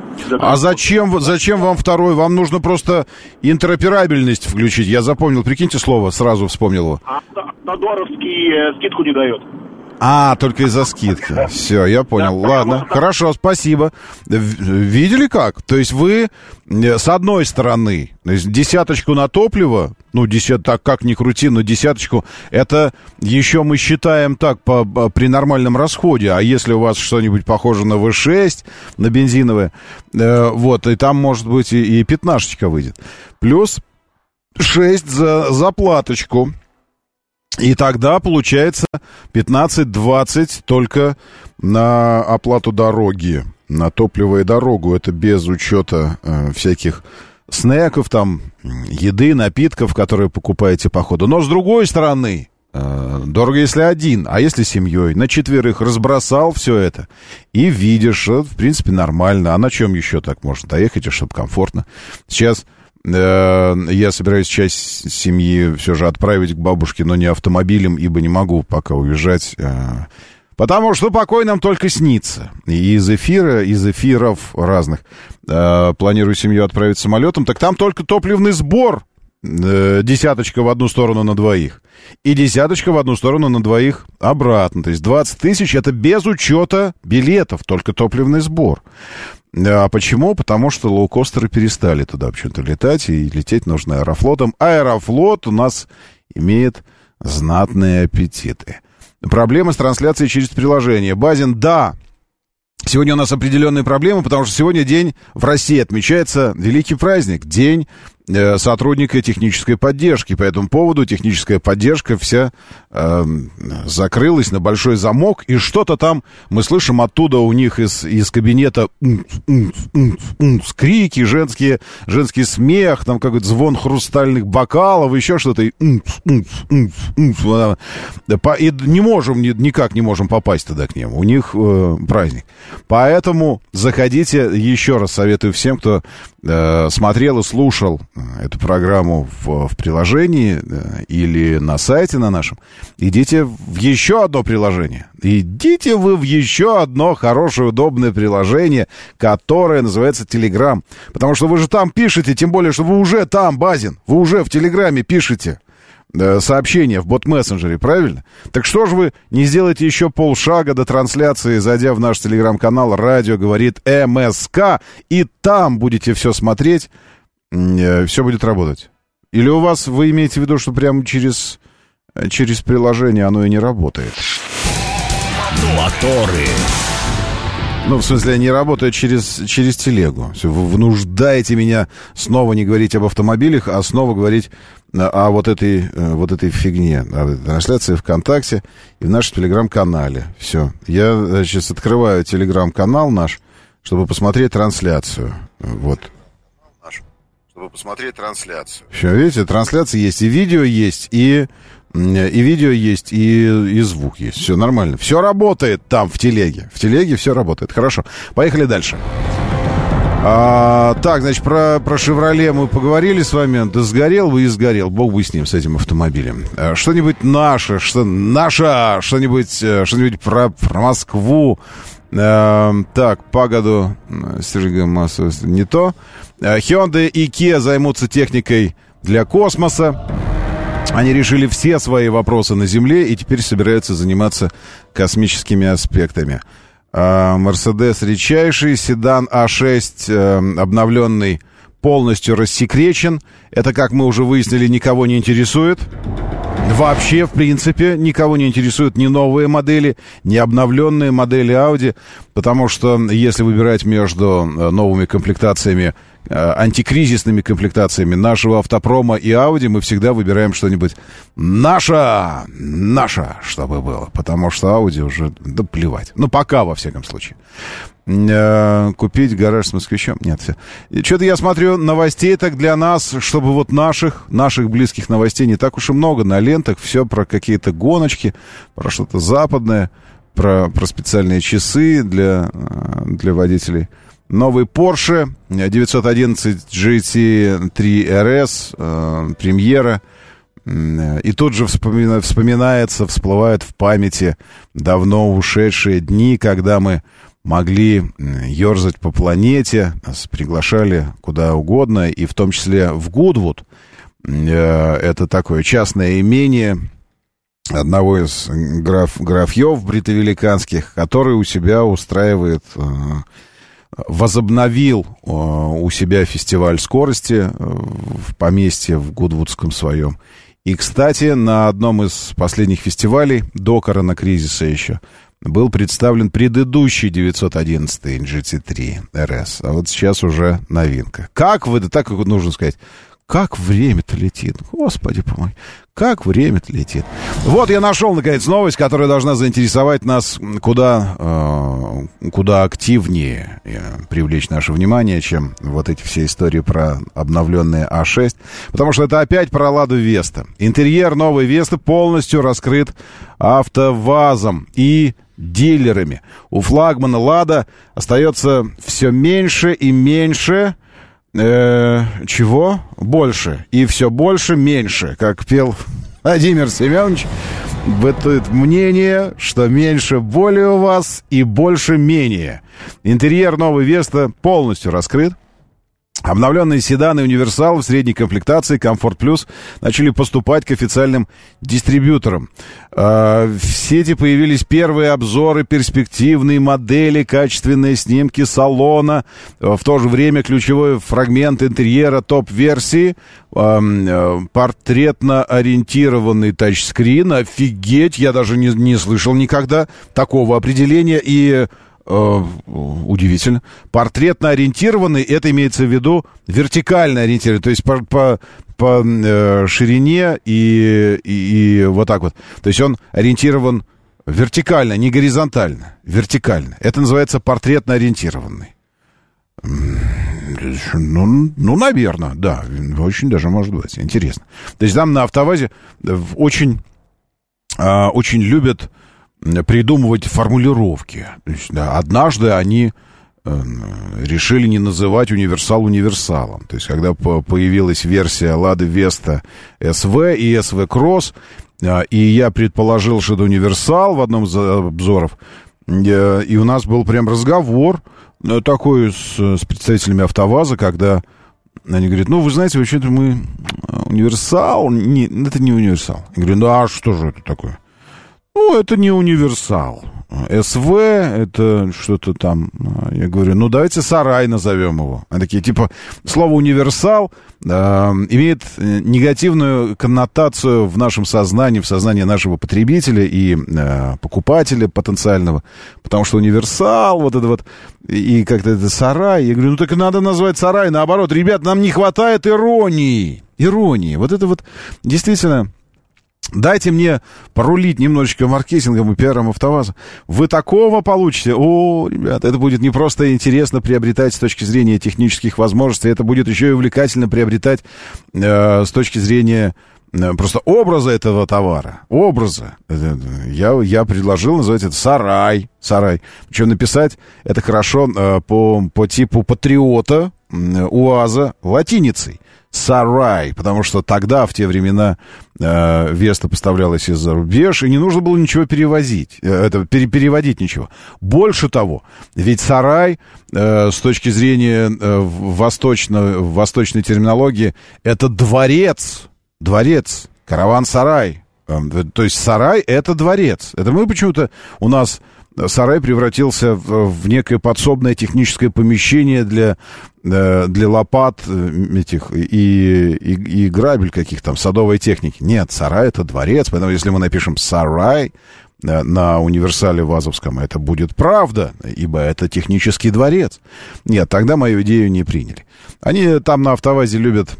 А зачем, зачем вам второй? Вам нужно просто интероперабельность включить. Я запомнил, прикиньте слово, сразу вспомнил его. А Тодоровский скидку не дает. А, только из-за скидки. Все, я понял. Да, Ладно, да. хорошо, спасибо. В- Видели как? То есть вы, э, с одной стороны, то есть десяточку на топливо, ну, десят, так как ни крути, но десяточку, это еще мы считаем так по, по- при нормальном расходе. А если у вас что-нибудь похоже на вэ шесть, на бензиновое, э, вот, и там, может быть, и, и пятнашечка выйдет. Плюс шесть за заплаточку. И тогда получается пятнадцать-двадцать только на оплату дороги, на топливо и дорогу. Это без учета э, всяких снеков, там, еды, напитков, которые покупаете по ходу. Но с другой стороны, э, дорого, если один, а если семьей, на четверых разбросал все это. И видишь, что, в принципе, нормально. А на чем еще так можно доехать, чтобы комфортно? Сейчас... Я собираюсь часть семьи все же отправить к бабушке, но не автомобилем, ибо не могу пока уезжать, потому что покой нам только снится. И из эфира, из эфиров разных планирую семью отправить самолетом, так там только топливный сбор. Десяточка в одну сторону на двоих. И десяточка в одну сторону на двоих обратно. То есть двадцать тысяч это без учета билетов, только топливный сбор. А почему? Потому что лоукостеры перестали туда почему-то летать, и лететь нужно Аэрофлотом. Аэрофлот у нас имеет знатные аппетиты. Проблема с трансляцией через приложение. Базин, да, сегодня у нас определенные проблемы, потому что сегодня день в России отмечается великий праздник, день э, сотрудника технической поддержки. По этому поводу техническая поддержка вся э, закрылась на большой замок, и что-то там мы слышим оттуда у них из, из кабинета крики, женские, женский смех, там какой-то звон хрустальных бокалов, еще что-то. И не можем, никак не можем попасть туда к ним. У них э, праздник. Поэтому заходите, еще раз советую всем, кто э, смотрел и слушал эту программу в, в приложении э, или на сайте на нашем, идите в еще одно приложение. Идите вы в еще одно хорошее, удобное приложение, которое называется Telegram. Потому что вы же там пишете, тем более, что вы уже там, Базин, вы уже в Телеграме пишете сообщения в бот-мессенджере, правильно? Так что же вы не сделаете еще полшага до трансляции, зайдя в наш телеграм-канал «Радио говорит МСК», и там будете все смотреть, все будет работать. Или у вас, вы имеете в виду, что прямо через, через приложение оно и не работает? Моторы. Ну, в смысле, не работает через, через телегу. Все, вы вынуждаете меня снова не говорить об автомобилях, а снова говорить о вот этой, вот этой фигне. О трансляции ВКонтакте и в нашем телеграм-канале. Все. Я сейчас открываю телеграм-канал наш, чтобы посмотреть трансляцию. Вот. Чтобы посмотреть трансляцию. Все, видите, трансляция есть, и видео есть, и... И видео есть, и, и звук есть. Все нормально. Все работает там, в телеге. В телеге все работает. Хорошо. Поехали дальше. А, так, значит, про, про «Шевроле» мы поговорили с вами. Да сгорел бы и сгорел. Бог бы с ним, с этим автомобилем. А, что-нибудь наше, что, наше, что-нибудь, что-нибудь про, про Москву. А, так, погоду, Сергей Массов, не то. А, Hyundai и Kia займутся техникой для космоса. Они решили все свои вопросы на Земле и теперь собираются заниматься космическими аспектами. Мерседес редчайший, седан а шесть обновленный, полностью рассекречен. Это, как мы уже выяснили, никого не интересует. Вообще, в принципе, никого не интересуют ни новые модели, ни обновленные модели Audi, потому что если выбирать между новыми комплектациями, антикризисными комплектациями нашего автопрома и Audi, мы всегда выбираем что-нибудь наше, наше, чтобы было, потому что Audi уже, да плевать. Ну, пока, во всяком случае. Купить гараж с москвичом? Нет, все. Что-то я смотрю, новостей так для нас, чтобы вот наших, наших близких новостей не так уж и много. На лентах все про какие-то гоночки, про что-то западное, про, про специальные часы для, для водителей. Новый Porsche девятьсот одиннадцать джи ти три эр эс, э, премьера. И тут же вспомина, вспоминается, всплывают в памяти давно ушедшие дни, когда мы могли ерзать по планете, нас приглашали куда угодно, и в том числе в Гудвуд. Это такое частное имение одного из граф, графьев бритовеликанских, который у себя устраивает, возобновил у себя фестиваль скорости в поместье в Гудвудском своем. И, кстати, на одном из последних фестивалей, до коронакризиса еще, был представлен предыдущий девятьсот одиннадцатый джи ти три эр эс. А вот сейчас уже новинка. Как вы, да так как нужно сказать, как время-то летит. Господи помой, как время-то летит. Вот я нашел, наконец, новость, которая должна заинтересовать нас куда, э, куда активнее, э, привлечь наше внимание, чем вот эти все истории про обновленные а шесть. Потому что это опять про Ладу Веста. Интерьер новой Весты полностью раскрыт АвтоВАЗом и дилерами. У флагмана Лада остается все меньше и меньше... Э, чего? Больше. И все больше, меньше. Как пел Владимир Семенович, бытует мнение, что меньше боли у вас и больше менее. Интерьер новой Веста полностью раскрыт. Обновленные седаны и универсалы в средней комплектации «Комфорт Плюс» начали поступать к официальным дистрибьюторам. В сети появились первые обзоры, перспективные модели, качественные снимки салона. В то же время ключевой фрагмент интерьера топ-версии — портретно-ориентированный тачскрин. Офигеть, я даже не, не слышал никогда такого определения. И... удивительно. Портретно-ориентированный, это имеется в виду вертикально ориентированный, то есть по, по, по э, ширине и, и, и вот так вот. То есть он ориентирован вертикально, не горизонтально, вертикально. Это называется портретно-ориентированный. Ну, ну, наверное, да, очень даже может быть. Интересно. То есть там на АвтоВАЗе очень, э, очень любят придумывать формулировки. То есть, да, однажды они э, решили не называть универсал универсалом. То есть, когда по- появилась версия Лады Веста эс ви и эс ви Кросс, э, и я предположил, что это универсал в одном из обзоров, э, и у нас был прям разговор э, такой с, с представителями АвтоВАЗа, когда они говорят, ну, вы знаете, вообще-то мы универсал, не, это не универсал. Я говорю, ну, а что же это такое? Ну, это не универсал. эс ви — это что-то там... Я говорю, ну, давайте сарай назовем его. Они такие, типа, слово «универсал» э, имеет негативную коннотацию в нашем сознании, в сознании нашего потребителя и э, покупателя потенциального. Потому что универсал, вот это вот, и как-то это сарай. Я говорю, ну, так и надо назвать сарай. Наоборот, ребят, нам не хватает иронии. Иронии. Вот это вот действительно... Дайте мне порулить немножечко маркетингом и пиаром АвтоВАЗа. Вы такого получите. О, ребята, это будет не просто интересно приобретать с точки зрения технических возможностей, это будет еще и увлекательно приобретать э, с точки зрения э, просто образа этого товара. Образа. Я, я предложил назвать это сарай. Сарай. Причем написать это хорошо э, по, по типу патриота, э, УАЗа латиницей. Сарай, потому что тогда, в те времена, э, Веста поставлялась из-за рубеж, и не нужно было ничего перевозить, э, это, пере, переводить ничего. Больше того, ведь сарай, э, с точки зрения э, восточно, восточной терминологии, это дворец, дворец, караван-сарай. Э, то есть сарай — это дворец. Это мы почему-то, у нас сарай превратился в, в некое подсобное техническое помещение для, для лопат этих и, и, и грабель каких-то там, садовой техники. Нет, сарай — это дворец, поэтому если мы напишем «сарай» на универсале ВАЗовском, это будет правда, ибо это технический дворец. Нет, тогда мою идею не приняли. Они там на АвтоВАЗе любят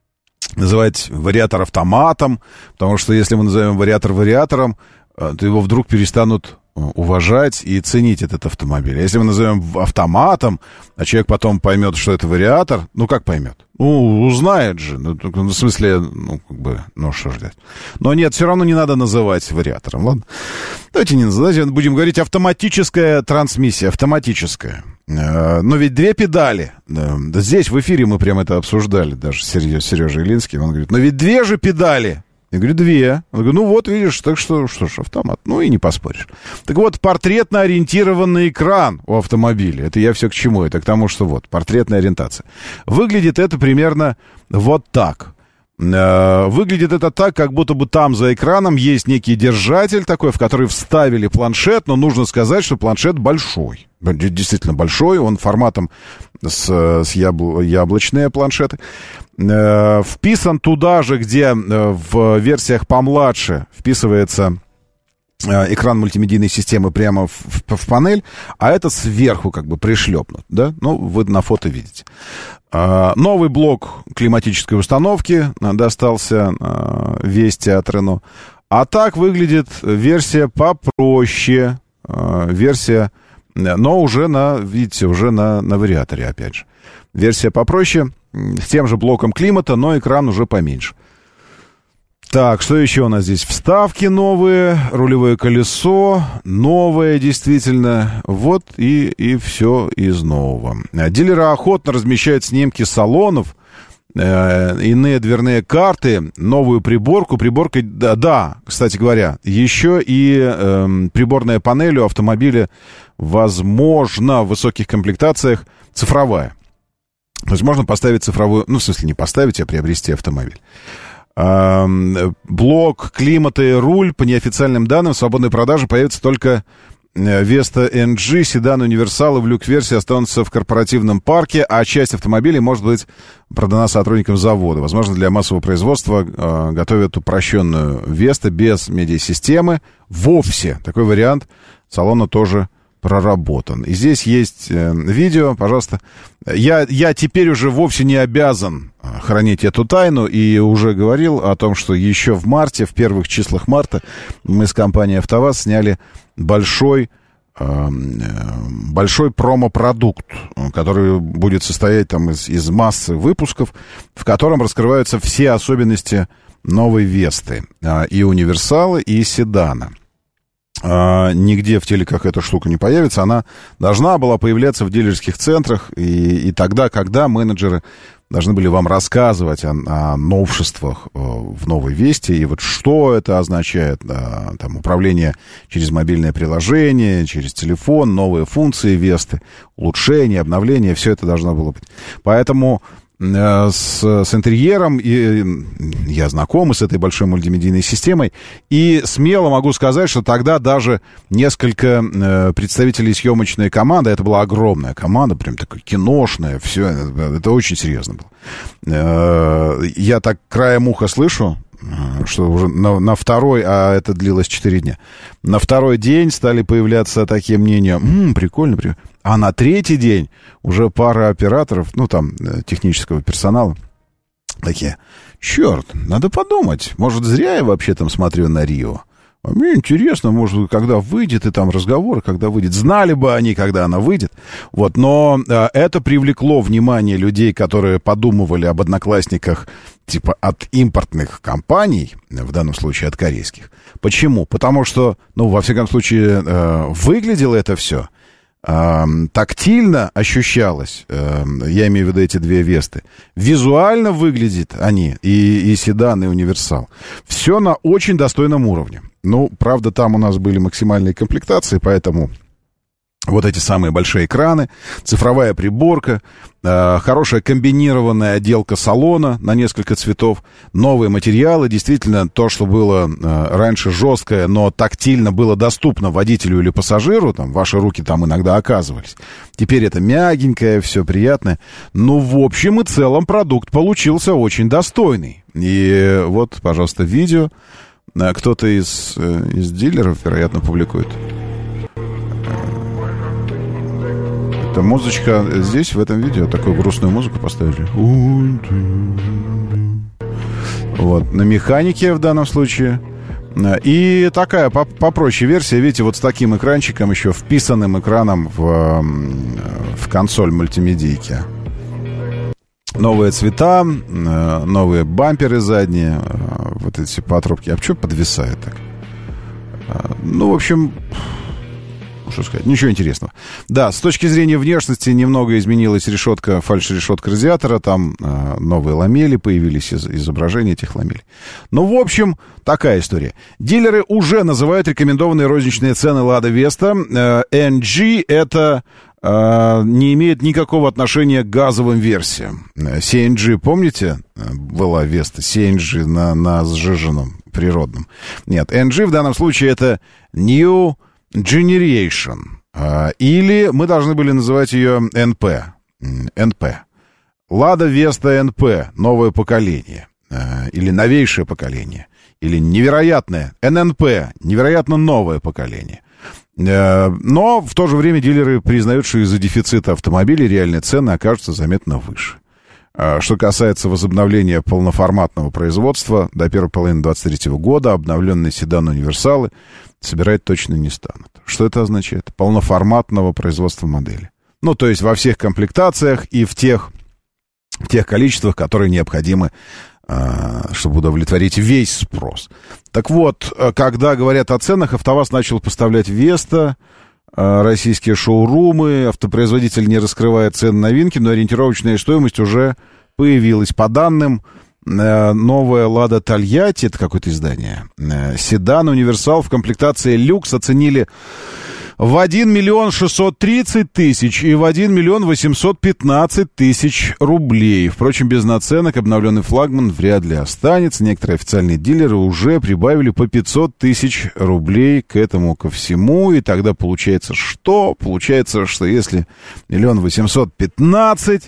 называть вариатор автоматом, потому что если мы назовем вариатор вариатором, то его вдруг перестанут уважать и ценить этот автомобиль. Если мы назовем автоматом, а человек потом поймет, что это вариатор, ну, как поймет? Ну, узнает же. Ну, в смысле, ну, как бы, ну, что ждать. Но нет, все равно не надо называть вариатором, ладно? Давайте не называть, будем говорить автоматическая трансмиссия, автоматическая. Но ведь две педали. Здесь в эфире мы прямо это обсуждали, даже с Сережей Илинским. Он говорит, но ведь две же педали. Я говорю, две. Он говорит, ну вот, видишь, так что, что ж, автомат. Ну и не поспоришь. Так вот, портретно-ориентированный экран у автомобиля. Это я все к чему? Это к тому, что вот, портретная ориентация. Выглядит это примерно вот так. Выглядит это так, как будто бы там за экраном есть некий держатель такой, в который вставили планшет, но нужно сказать, что планшет большой. Действительно большой, он форматом с, с ябл, яблочные планшеты. Вписан туда же, где в версиях помладше вписывается экран мультимедийной системы прямо в, в, в панель, а это сверху как бы пришлепнут, да? Ну, вы на фото видите. А, новый блок климатической установки достался а, Вести от Renault. А так выглядит версия попроще, а, версия, но уже на, видите, уже на, на вариаторе, опять же. Версия попроще, с тем же блоком климата, но экран уже поменьше. Так, что еще у нас здесь? Вставки новые, рулевое колесо новое, действительно. Вот и, и все из нового. Дилеры охотно размещают снимки салонов, э, иные дверные карты, новую приборку. Приборка, да, да, кстати говоря, еще и э, приборная панель у автомобиля, возможно, в высоких комплектациях цифровая. То есть можно поставить цифровую, ну, в смысле, не поставить, а приобрести автомобиль. Блок климата и руль, по неофициальным данным, в свободной продаже появится только Vesta эн джи, седан универсал и в люк-версии останутся в корпоративном парке, а часть автомобилей может быть продана сотрудникам завода. Возможно, для массового производства э, готовят упрощенную Vesta без медиасистемы вовсе. Такой вариант салона тоже проработан. И здесь есть э, видео, пожалуйста. Я, я теперь уже вовсе не обязан хранить эту тайну, и уже говорил о том, что еще в марте, в первых числах марта, мы с компанией «АвтоВАЗ» сняли большой, э, большой промо-продукт, который будет состоять там из, из массы выпусков, в котором раскрываются все особенности новой «Весты», э, и универсала, и седана. Uh, нигде в телеках эта штука не появится. Она должна была появляться в дилерских центрах, и, и тогда, когда менеджеры должны были вам рассказывать о, о новшествах uh, в новой Весте, и вот что это означает, uh, там, управление через мобильное приложение, через телефон, новые функции Весты, улучшение, обновление, все это должно было быть. Поэтому С, с интерьером, и я знаком с этой большой мультимедийной системой, и смело могу сказать, что тогда даже несколько э, представителей съемочной команды, это была огромная команда, прям такая киношная, все, это, это очень серьезно было. Э, я так краем уха слышу, что уже на, на второй, а это длилось четыре дня, на второй день стали появляться такие мнения, м-м, прикольно, прикольно. А на третий день уже пара операторов, ну, там, технического персонала, такие, черт, надо подумать, может, зря я вообще там смотрю на Рио. А мне интересно, может, когда выйдет, и там разговор, когда выйдет. Знали бы они, когда она выйдет. Вот, но а, это привлекло внимание людей, которые подумывали об одноклассниках, типа, от импортных компаний, в данном случае от корейских. Почему? Потому что, ну, во всяком случае, э, выглядело это все тактильно ощущалось, я имею в виду эти две Весты, визуально выглядят они, и, и седан, и универсал. Все на очень достойном уровне. Ну, правда, там у нас были максимальные комплектации, поэтому вот эти самые большие экраны, цифровая приборка, э, хорошая комбинированная отделка салона на несколько цветов, новые материалы. Действительно, то, что было э, раньше жесткое, но тактильно было доступно водителю или пассажиру, там, ваши руки там иногда оказывались. Теперь это мягенькое, все приятное. Ну, в общем и целом, продукт получился очень достойный. И вот, пожалуйста, видео. Кто-то из, из дилеров, вероятно, публикует. Это музычка здесь, в этом видео, такую грустную музыку поставили. Вот, на механике в данном случае. И такая попроще версия, видите, вот с таким экранчиком, еще вписанным экраном в, в консоль мультимедийки. Новые цвета, новые бамперы задние, вот эти патрубки. А почему подвисает так? Ну, в общем, Что сказать, ничего интересного. Да, с точки зрения внешности немного изменилась решетка, фальш-решетка радиатора. Там э, новые ламели появились, из- изображения этих ламелей. Ну, в общем, такая история. Дилеры уже называют рекомендованные розничные цены Лада Веста. Э, эн джи это э, не имеет никакого отношения к газовым версиям. си эн джи, помните, была Веста, си эн джи на, на сжиженном природном. Нет, эн джи в данном случае это New Generation. Или мы должны были называть ее эн пи. эн пи. Лада Веста эн пи. Новое поколение. Или новейшее поколение. Или невероятное эн эн пи. Невероятно новое поколение. Но в то же время дилеры признают, что из-за дефицита автомобилей реальные цены окажутся заметно выше. Что касается возобновления полноформатного производства, до первой половины двадцать третьего года обновленные седаны-универсалы собирать точно не станут. Что это означает? Полноформатного производства модели. Ну, то есть во всех комплектациях и в тех, в тех количествах, которые необходимы, чтобы удовлетворить весь спрос. Так вот, когда говорят о ценах, АвтоВАЗ начал поставлять Веста, российские шоурумы, автопроизводитель не раскрывает цены новинки, но ориентировочная стоимость уже появилась. По данным, новая Лада Тольятти, это какое-то издание, седан универсал в комплектации люкс оценили в один миллион шестьсот тридцать тысяч и в один миллион восемьсот пятнадцать тысяч рублей. Впрочем, без наценок обновленный флагман вряд ли останется. Некоторые официальные дилеры уже прибавили по пятьсот тысяч рублей к этому ко всему. И тогда получается что? Получается, что если миллион восемьсот пятнадцать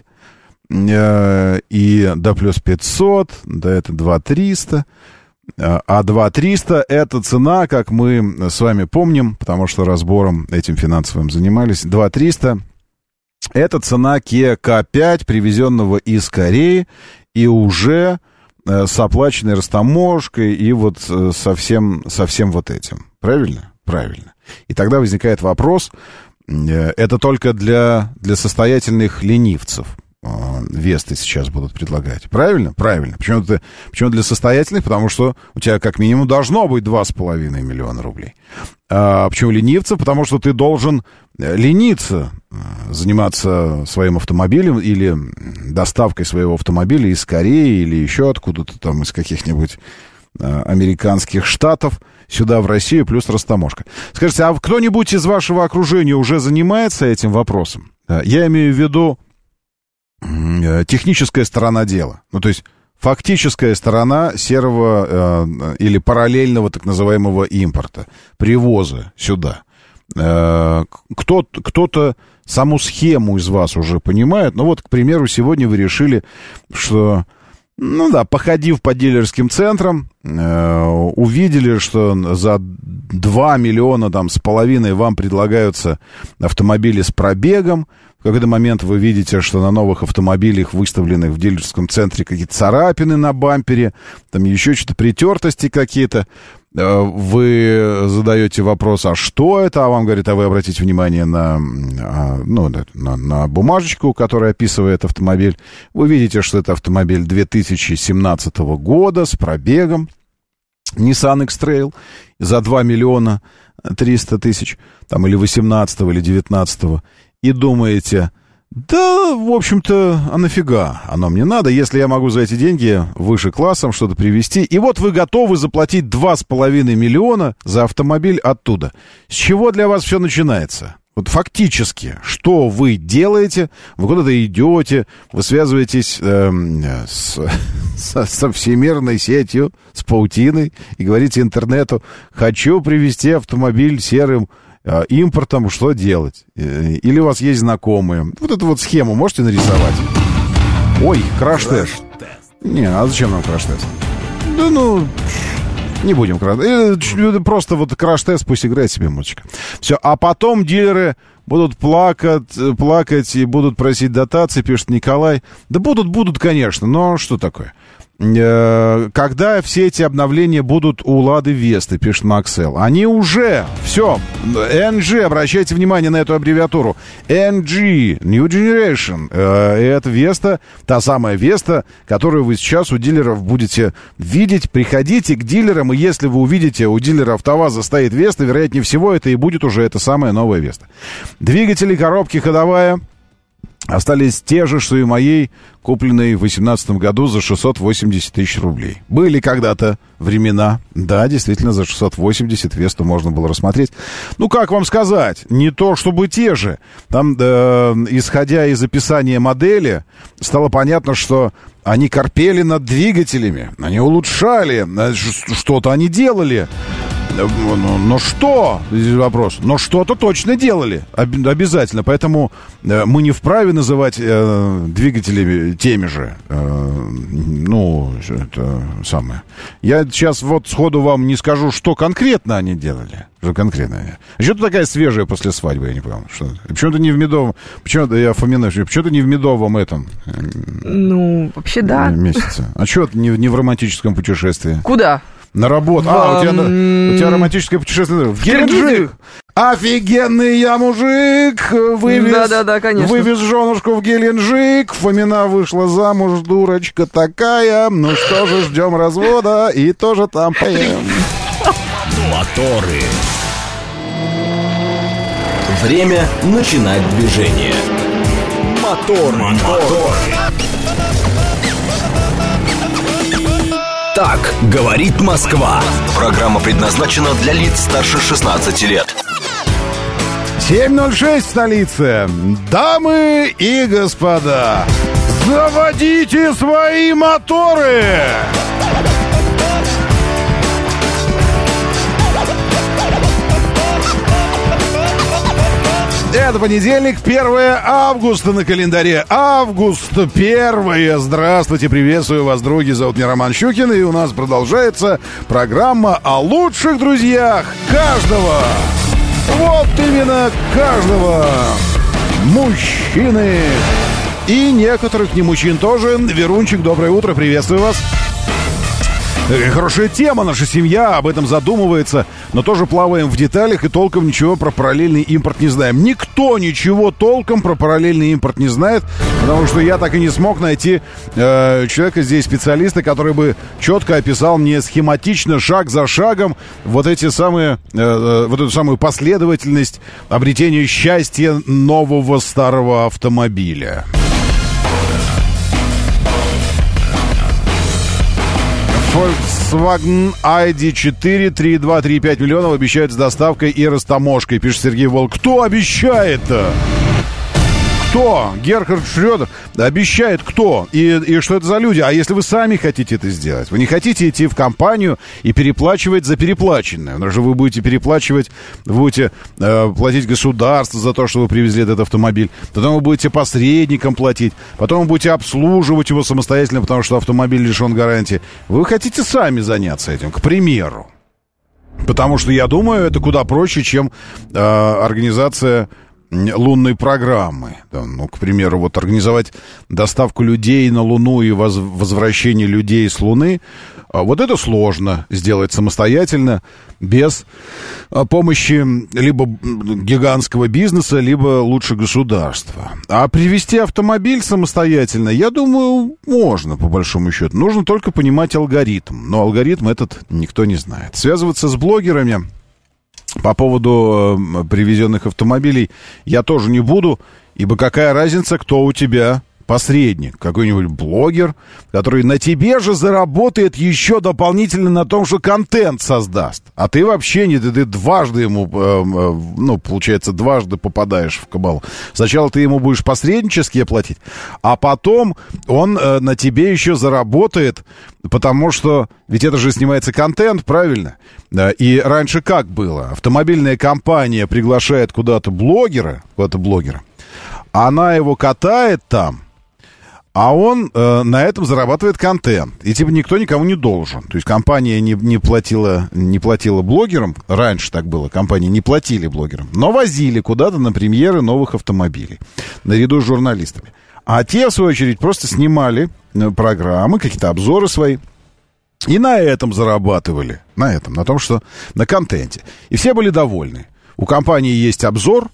э, и да плюс пятьсот, да это два триста. А два триста это цена, как мы с вами помним, потому что разбором этим финансовым занимались. два триста это цена Kia кей пять, привезенного из Кореи, и уже с оплаченной растаможкой и вот со всем, со всем вот этим. Правильно? Правильно. И тогда возникает вопрос, это только для, для состоятельных ленивцев. Весты сейчас будут предлагать. Правильно? Правильно. Почему, ты, почему для состоятельных? Потому что у тебя как минимум должно быть два с половиной миллиона рублей. А почему ленивцев? Потому что ты должен лениться, заниматься своим автомобилем или доставкой своего автомобиля из Кореи или еще откуда-то там, из каких-нибудь американских штатов сюда, в Россию, плюс растаможка. Скажите, а кто-нибудь из вашего окружения уже занимается этим вопросом? Я имею в виду техническая сторона дела. Ну, то есть фактическая сторона серого э, или параллельного так называемого импорта, привоза сюда. Э, кто, кто-то саму схему из вас уже понимает. Ну, вот, к примеру, сегодня вы решили, что, ну да, походив по дилерским центрам, э, увидели, что за два миллиона там, с половиной вам предлагаются автомобили с пробегом. В какой-то момент вы видите, что на новых автомобилях, выставленных в дилерском центре, какие-то царапины на бампере, там еще что-то, притертости какие-то. Вы задаете вопрос, а что это? А вам говорят, а вы обратите внимание на, ну, на, на бумажечку, которая описывает автомобиль. Вы видите, что это автомобиль две тысячи семнадцатого года с пробегом. Nissan X-Trail за два миллиона триста тысяч, там, или восемнадцатого, или девятнадцатого. И думаете, да, в общем-то, а нафига оно мне надо, если я могу за эти деньги выше классом что-то привезти. И вот вы готовы заплатить два с половиной миллиона за автомобиль оттуда. С чего для вас все начинается? Вот фактически, что вы делаете? Вы куда-то идете, вы связываетесь э, с, со, со всемирной сетью, с паутиной, и говорите интернету, хочу привезти автомобиль серым импортом, что делать? Или у вас есть знакомые? Вот эту вот схему можете нарисовать? Ой, краш-тест. Не, а зачем нам краш-тест? Да ну, не будем краш-тест. Просто вот краш-тест пусть играет себе музычка. Все, а потом дилеры будут плакать, плакать и будут просить дотации, пишет Николай. Да будут, будут, конечно, но что такое? э, когда все эти обновления будут у Лады Весты, пишет Максел. Они уже, все, эн джи, обращайте внимание на эту аббревиатуру. эн джи, New Generation. Э, это Веста, та самая Веста, которую вы сейчас у дилеров будете видеть. Приходите к дилерам, и если вы увидите, у дилера АвтоВАЗа стоит Веста, вероятнее всего, это и будет уже эта самая новая Веста. Двигатели, коробки ходовая остались те же, что и моей, купленной в две тысячи восемнадцатом году за шестьсот восемьдесят тысяч рублей. Были когда-то времена, да, действительно, за шестьсот восемьдесят Весту можно было рассмотреть. Ну, как вам сказать, не то чтобы те же. Там, э, исходя из описания модели, стало понятно, что они корпели над двигателями, они улучшали, что-то они делали. Но, но что? Здесь вопрос. Но что-то точно делали. Об, обязательно. Поэтому э, мы не вправе называть э, двигатели теми же. Э, ну, это самое. Я сейчас вот сходу вам не скажу, что конкретно они делали. Что конкретно. А что-то такая свежая после свадьбы, я не понял. Что? Почему-то не в медовом... Почему-то я Фомина... Почему-то не в медовом этом... Ну, вообще да. Месяце. А что не, не в романтическом путешествии? Куда? На работу. А, у тебя, у тебя романтическое путешествие. В Геленджик. Офигенный я мужик. Вывез, да, да, да, конечно. Вывез женушку в Геленджик. Фомина вышла замуж, дурочка такая. Ну что же, ждем развода и тоже там поем. Моторы. Время начинать движение. Мотор, мотор. Так говорит Москва. Программа предназначена для лиц старше шестнадцати лет. семь ноль шесть в столице. Дамы и господа, заводите свои моторы! Это понедельник, первое августа на календаре. Август первое. Здравствуйте, приветствую вас, други. Зовут меня Роман Щукин, и у нас продолжается программа о лучших друзьях каждого. Вот именно каждого. Мужчины. И некоторых не мужчин тоже. Верунчик, доброе утро, приветствую вас. Хорошая тема, наша семья об этом задумывается, но тоже плаваем в деталях и толком ничего про параллельный импорт не знаем. Никто ничего толком про параллельный импорт не знает, потому что я так и не смог найти э, человека здесь, специалиста, который бы четко описал мне схематично, шаг за шагом, вот эти самые, э, вот эту самую последовательность обретения счастья нового старого автомобиля. Volkswagen ай ди четыре, три и два, три и пять миллионов обещают с доставкой и растаможкой, пишет Сергей Волк. Кто обещает-то? Кто? Герхард Шрёдер обещает кто? И, и что это за люди? А если вы сами хотите это сделать? Вы не хотите идти в компанию и переплачивать за переплаченное? Потому что вы будете переплачивать, вы будете э, платить государству за то, что вы привезли этот автомобиль. Потом вы будете посредникам платить. Потом вы будете обслуживать его самостоятельно, потому что автомобиль лишен гарантии. Вы хотите сами заняться этим, к примеру. Потому что, я думаю, это куда проще, чем э, организация лунной программы. Да, ну, к примеру, вот организовать доставку людей на Луну и воз- возвращение людей с Луны, вот это сложно сделать самостоятельно, без помощи либо гигантского бизнеса, либо лучше государства. А привезти автомобиль самостоятельно, я думаю, можно, по большому счету. Нужно только понимать алгоритм. Но алгоритм этот никто не знает. Связываться с блогерами по поводу э, привезенных автомобилей я тоже не буду, ибо какая разница, кто у тебя посредник, какой-нибудь блогер, который на тебе же заработает еще дополнительно на том, что контент создаст. А ты вообще не, ты, ты дважды ему, э, э, ну, получается, дважды попадаешь в кабалу. Сначала ты ему будешь посреднически платить, а потом он э, на тебе еще заработает, потому что ведь это же снимается контент, правильно? И раньше как было? Автомобильная компания приглашает куда-то блогера, куда-то блогера, она его катает там, а он э, на этом зарабатывает контент. И типа никто никому не должен. То есть компания не, не, платила, не платила блогерам. Раньше так было. Компании не платили блогерам. Но возили куда-то на премьеры новых автомобилей. Наряду с журналистами. А те, в свою очередь, просто снимали программы, какие-то обзоры свои. И на этом зарабатывали. На этом, на том, что на контенте. И все были довольны. У компании есть обзор,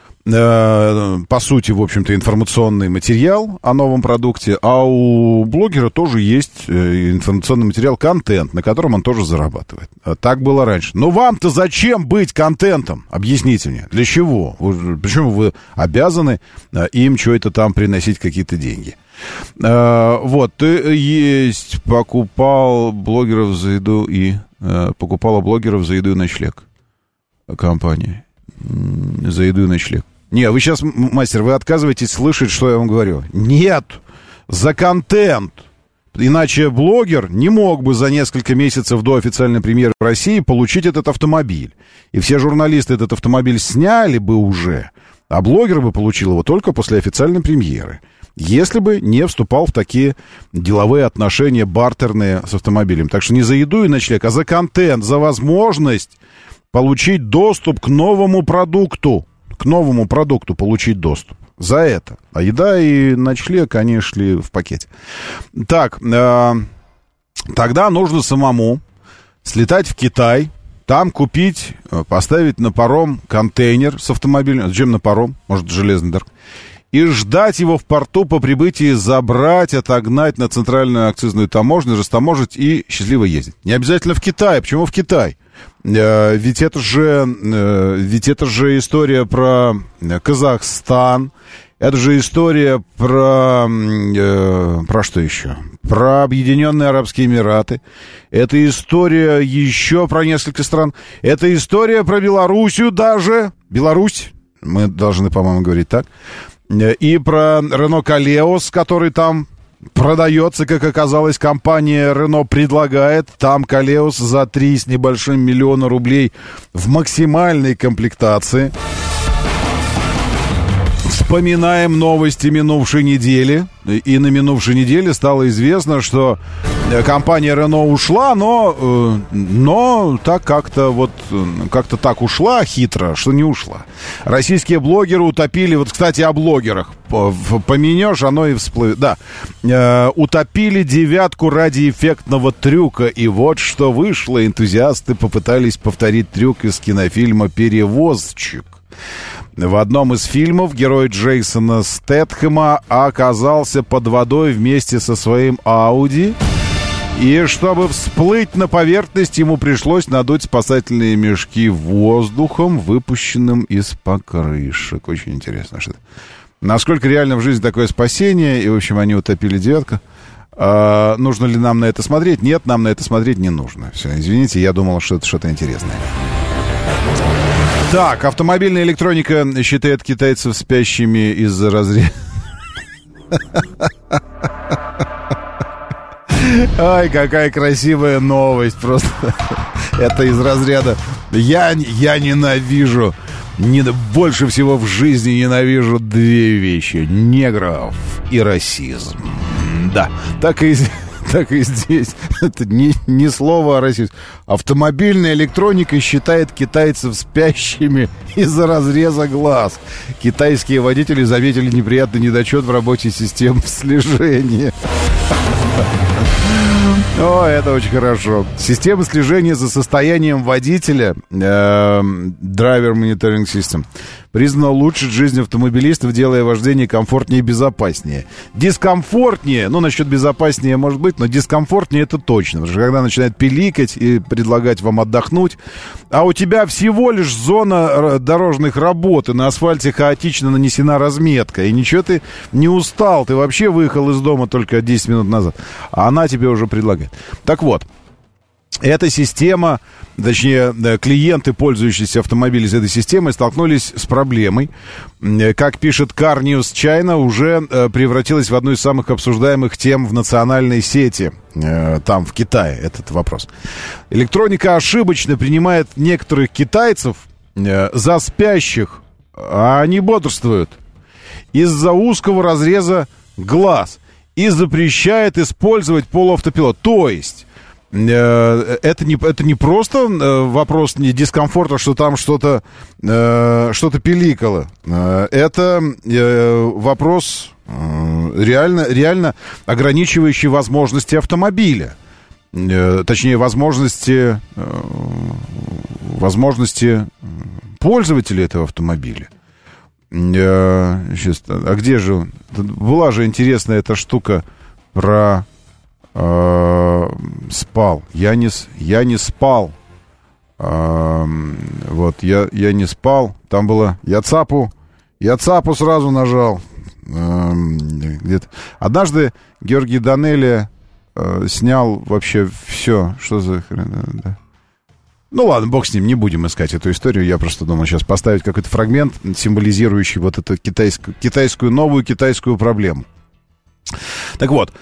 э, по сути, в общем-то, информационный материал о новом продукте, а у блогера тоже есть э, информационный материал, контент, на котором он тоже зарабатывает. Так было раньше. Но вам-то зачем быть контентом? Объясните мне. Для чего? Вы, почему вы обязаны э, им что-то там приносить какие-то деньги? Э, вот, ты есть, покупал блогеров за еду и... Э, покупала блогеров за еду и ночлег. Компания. За еду и ночлег. Не, вы сейчас, мастер, вы отказываетесь слышать, что я вам говорю. Нет, за контент. Иначе блогер не мог бы за несколько месяцев до официальной премьеры в России получить этот автомобиль. И все журналисты этот автомобиль сняли бы уже, а блогер бы получил его только после официальной премьеры. Если бы не вступал в такие деловые отношения бартерные с автомобилем. Так что не за еду и ночлег, а за контент, за возможность получить доступ к новому продукту. К новому продукту получить доступ. За это. А еда и ночлег, они шли в пакете. Так, э, тогда нужно самому слетать в Китай, там купить, поставить на паром контейнер с автомобилем. Зачем на паром? Может, железный дорог. И ждать его в порту по прибытии, забрать, отогнать на центральную акцизную таможню, растаможить и счастливо ездить. Не обязательно в Китай. Почему в Китай? Э, ведь это же, э, ведь это же история про Казахстан. Это же история про... Э, про что еще? Про Объединенные Арабские Эмираты. Это история еще про несколько стран. Это история про Белоруссию даже. Беларусь. Мы должны, по-моему, говорить так. И про Рено Калеос, который там продается, как оказалось, компания Рено предлагает. Там Калеос за три с небольшим миллиона рублей в максимальной комплектации. Вспоминаем новости минувшей недели. И на минувшей неделе стало известно, что компания Renault ушла, но, но так как-то вот как-то так ушла хитро, что не ушла. Российские блогеры утопили, вот, кстати, о блогерах. Поменешь, оно и всплывет. Да. Э, утопили девятку ради эффектного трюка. И вот что вышло. Энтузиасты попытались повторить трюк из кинофильма «Перевозчик». В одном из фильмов герой Джейсона Стэтхэма оказался под водой вместе со своим Ауди. И чтобы всплыть на поверхность, ему пришлось надуть спасательные мешки воздухом, выпущенным из покрышек. Очень интересно, что это. Насколько реально в жизни такое спасение. И, в общем, они утопили девятку. А, нужно ли нам на это смотреть? Нет, нам на это смотреть не нужно. Все, извините, я думал, что это что-то интересное. Так, автомобильная электроника считает китайцев спящими из-за разряда... Ай, какая красивая новость просто. Это из разряда Я, я ненавижу не, больше всего в жизни ненавижу две вещи: негров и расизм. Да, так и Так и здесь. Это не, не слово о расизме. Автомобильная электроника считает китайцев спящими из-за разреза глаз. Китайские водители заметили неприятный недочет в работе систем слежения. О, это очень хорошо. Система слежения за состоянием водителя, э, Driver Monitoring System, признана улучшить жизнь автомобилистов, делая вождение комфортнее и безопаснее. Дискомфортнее, ну, насчет безопаснее может быть, но дискомфортнее это точно. Потому что когда начинает пиликать и предлагать вам отдохнуть, а у тебя всего лишь зона дорожных работ, и на асфальте хаотично нанесена разметка, и ничего ты не устал, ты вообще выехал из дома только десять минут назад, а она тебе уже предлагает. Так вот, эта система, точнее, клиенты, пользующиеся автомобилями из этой системой, столкнулись с проблемой. Как пишет Car News China, уже превратилась в одну из самых обсуждаемых тем в национальной сети, там, в Китае, этот вопрос. Электроника ошибочно принимает некоторых китайцев за спящих, а они бодрствуют из-за узкого разреза глаз и запрещает использовать полуавтопилот. То есть э, это, не, это не просто э, вопрос не дискомфорта, что там что-то, э, что-то пиликало. Э, это э, вопрос э, реально, реально ограничивающий возможности автомобиля. Э, точнее, возможности, э, возможности пользователя этого автомобиля. Э, сейчас, а где же... Была же интересная эта штука про... Э, спал. Я не, я не спал. Э, вот, я, я не спал. Там было... Я цапу... Я цапу сразу нажал. Э, где-то. Однажды Георгий Данелия э, снял вообще все. Что за хрен? Да. Ну ладно, бог с ним, не будем искать эту историю. Я просто думал сейчас поставить какой-то фрагмент, символизирующий вот эту китайскую, китайскую новую китайскую проблему. Так вот,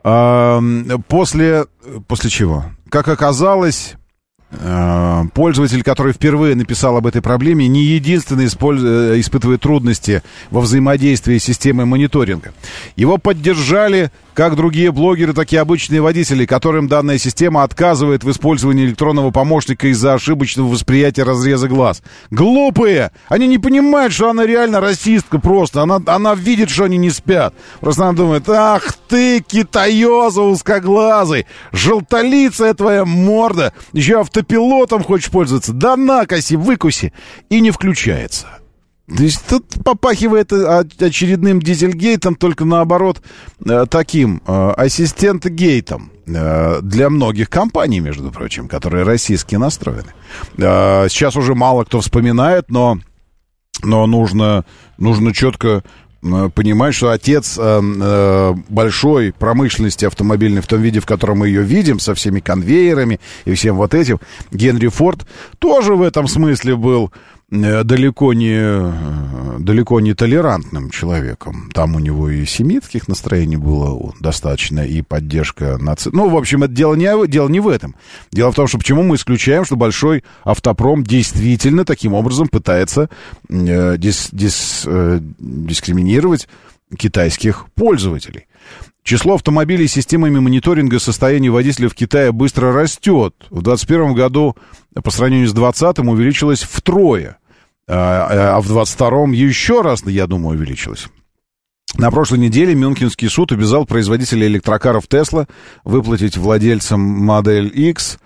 после, после чего? Как оказалось, пользователь, который впервые написал об этой проблеме, не единственный испытывает трудности во взаимодействии с системой мониторинга. Его поддержали как другие блогеры, так и обычные водители, которым данная система отказывает в использовании электронного помощника из-за ошибочного восприятия разреза глаз. Глупые! Они не понимают, что она реально расистка просто. Она, она видит, что они не спят. Просто она думает: ах ты, китаёза узкоглазый, желтолицая твоя морда, еще автопилотом хочешь пользоваться? Да на, коси, выкуси! И не включается. То есть тут попахивает очередным дизельгейтом, только наоборот таким ассистент-гейтом для многих компаний, между прочим, которые российски настроены. Сейчас уже мало кто вспоминает, но, но нужно, нужно четко понимать, что отец большой промышленности автомобильной в том виде, в котором мы ее видим, со всеми конвейерами и всем вот этим, Генри Форд, тоже в этом смысле был далеко не, далеко не толерантным человеком. Там у него и семитских настроений было достаточно, и поддержка наци... Ну, в общем, это дело не, дело не в этом. Дело в том, что почему мы исключаем, что большой автопром действительно таким образом пытается э, дис, дис, э, дискриминировать китайских пользователей. Число автомобилей с системами мониторинга состояния водителя в Китае быстро растет. В двадцать первом году по сравнению с двадцатым увеличилось втрое, а в двадцать втором еще раз, я думаю, увеличилось. На прошлой неделе Мюнхенский суд обязал производителей электрокаров Tesla выплатить владельцам Model X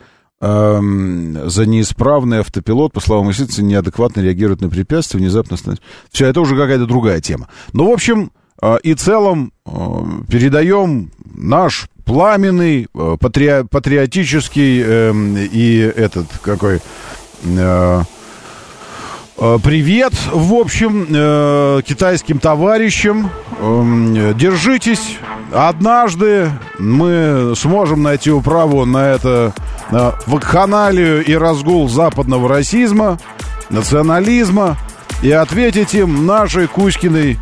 эм, за неисправный автопилот. По словам исследователя, неадекватно реагирует на препятствия, внезапно становится... Все, это уже какая-то другая тема. Ну, в общем... И целом передаем наш пламенный, патри... патриотический э, и этот какой э, привет, в общем, э, китайским товарищам. Э, держитесь. Однажды мы сможем найти управу на это э, вакханалию и разгул западного расизма, национализма и ответить им нашей Кузькиной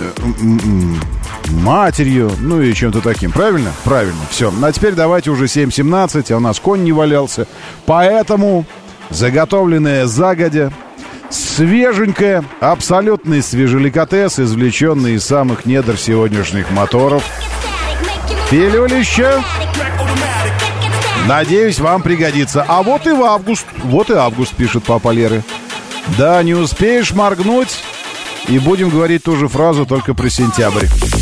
матерью, ну и чем-то таким. Правильно? Правильно. Все. А теперь давайте уже семь семнадцать, а у нас конь не валялся. Поэтому заготовленная загодя, свеженькая, абсолютный свежеликотес, извлеченный из самых недр сегодняшних моторов. Пилюлища. Надеюсь, вам пригодится. А вот и в август. Вот и август, пишет папа Леры. Да, не успеешь моргнуть, и будем говорить ту же фразу, только про сентябрь.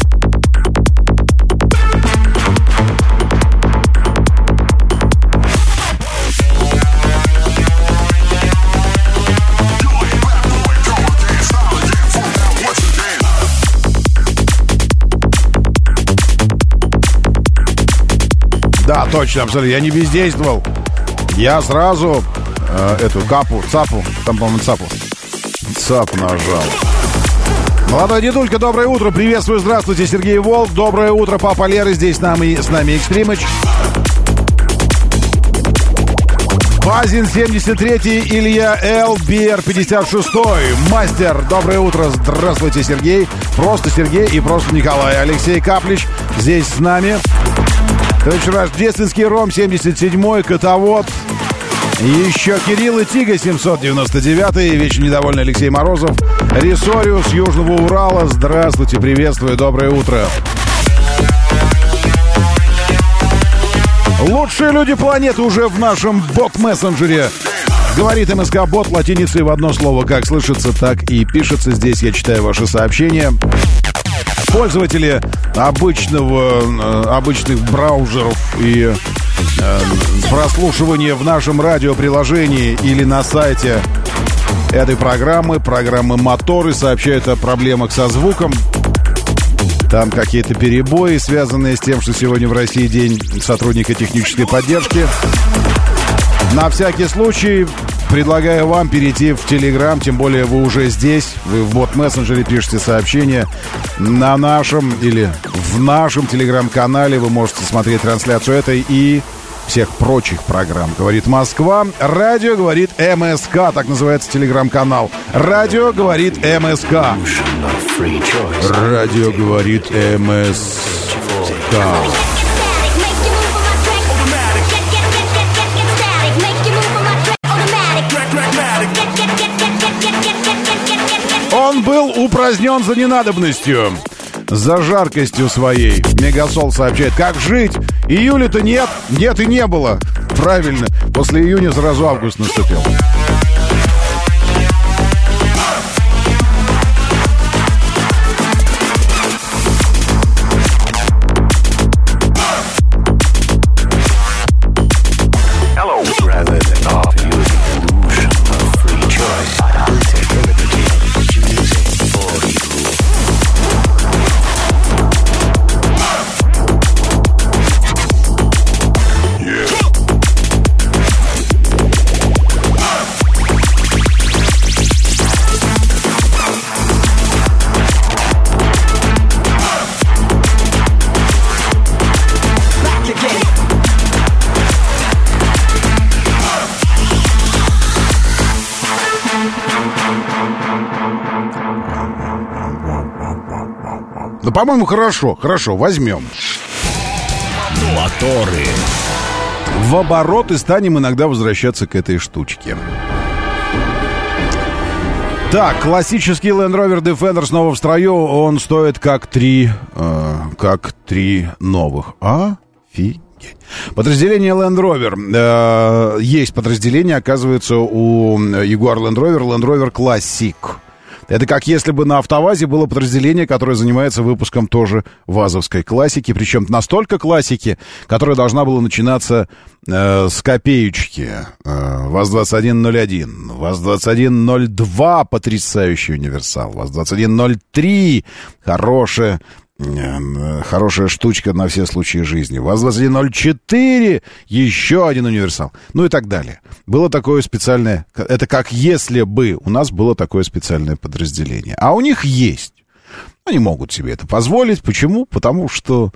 Да, точно, абсолютно. Я не бездействовал. Я сразу э, эту капу, цапу, там, по-моему, цапу. Цап нажал. Молодой дедулька, доброе утро. Приветствую, здравствуйте, Сергей Волк. Доброе утро, папа Леры. Здесь с нами, с нами Экстримыч. Базин семьдесят третий, Илья Л, Бер пятьдесят шестой. Мастер, доброе утро. Здравствуйте, Сергей. Просто Сергей и просто Николай. Алексей Каплич здесь с нами. Рождественский Ром семьдесят седьмой, Котовод. Еще Кирилл и Тига семьсот девяносто девятый, вечно недовольный Алексей Морозов, Ресориус Южного Урала. Здравствуйте, приветствую, доброе утро. Лучшие люди планеты уже в нашем бот-мессенджере. Говорит МСК-бот латиницей в одно слово. Как слышится, так и пишется. Здесь я читаю ваши сообщения. Пользователи обычного, обычных браузеров и э, прослушивания в нашем радиоприложении или на сайте этой программы, программы «Моторы», сообщают о проблемах со звуком. Там какие-то перебои, связанные с тем, что сегодня в России день сотрудника технической поддержки. На всякий случай предлагаю вам перейти в Телеграм, тем более вы уже здесь, вы в бот-мессенджере пишете сообщения. На нашем или в нашем Телеграм-канале вы можете смотреть трансляцию этой и всех прочих программ. Говорит Москва. Радио говорит МСК. Так называется Телеграм-канал. Радио говорит МСК. Радио говорит МСК. Он был упразднен за ненадобностью, за жаркостью своей. Мегасол сообщает, как жить? Июля-то нет, нет и не было. Правильно, после июня сразу август наступил. Ну, по-моему, хорошо, хорошо, возьмем. Моторы. В оборот и станем иногда возвращаться к этой штучке. Так, классический Land Rover Defender снова в строю. Он стоит как три, э, как три новых. Офигеть. Подразделение Land Rover. Э, есть подразделение, оказывается, у Jaguar Land Rover, Land Rover Classic. Это как если бы на АвтоВАЗе было подразделение, которое занимается выпуском тоже вазовской классики. Причем настолько классики, которая должна была начинаться э, с копеечки. Э, ВАЗ-двадцать один ноль один, ВАЗ-двадцать один ноль два, потрясающий универсал. ВАЗ-двадцать один ноль три, хорошая, э, хорошая штучка на все случаи жизни. ВАЗ-двадцать один ноль четыре, еще один универсал. Ну и так далее. Было такое специальное... Это как если бы у нас было такое специальное подразделение. А у них есть. Они могут себе это позволить. Почему? Потому что...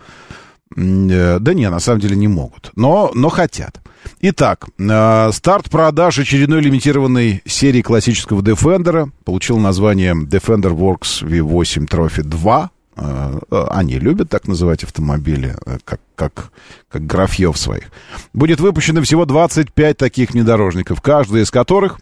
Да не, на самом деле не могут. Но, но хотят. Итак, старт продаж очередной лимитированной серии классического Defender получил название Defender Works ви восемь Trophy два. Они любят так называть автомобили, как, как, как графьев своих. Будет выпущено всего двадцать пять таких внедорожников, каждый из которых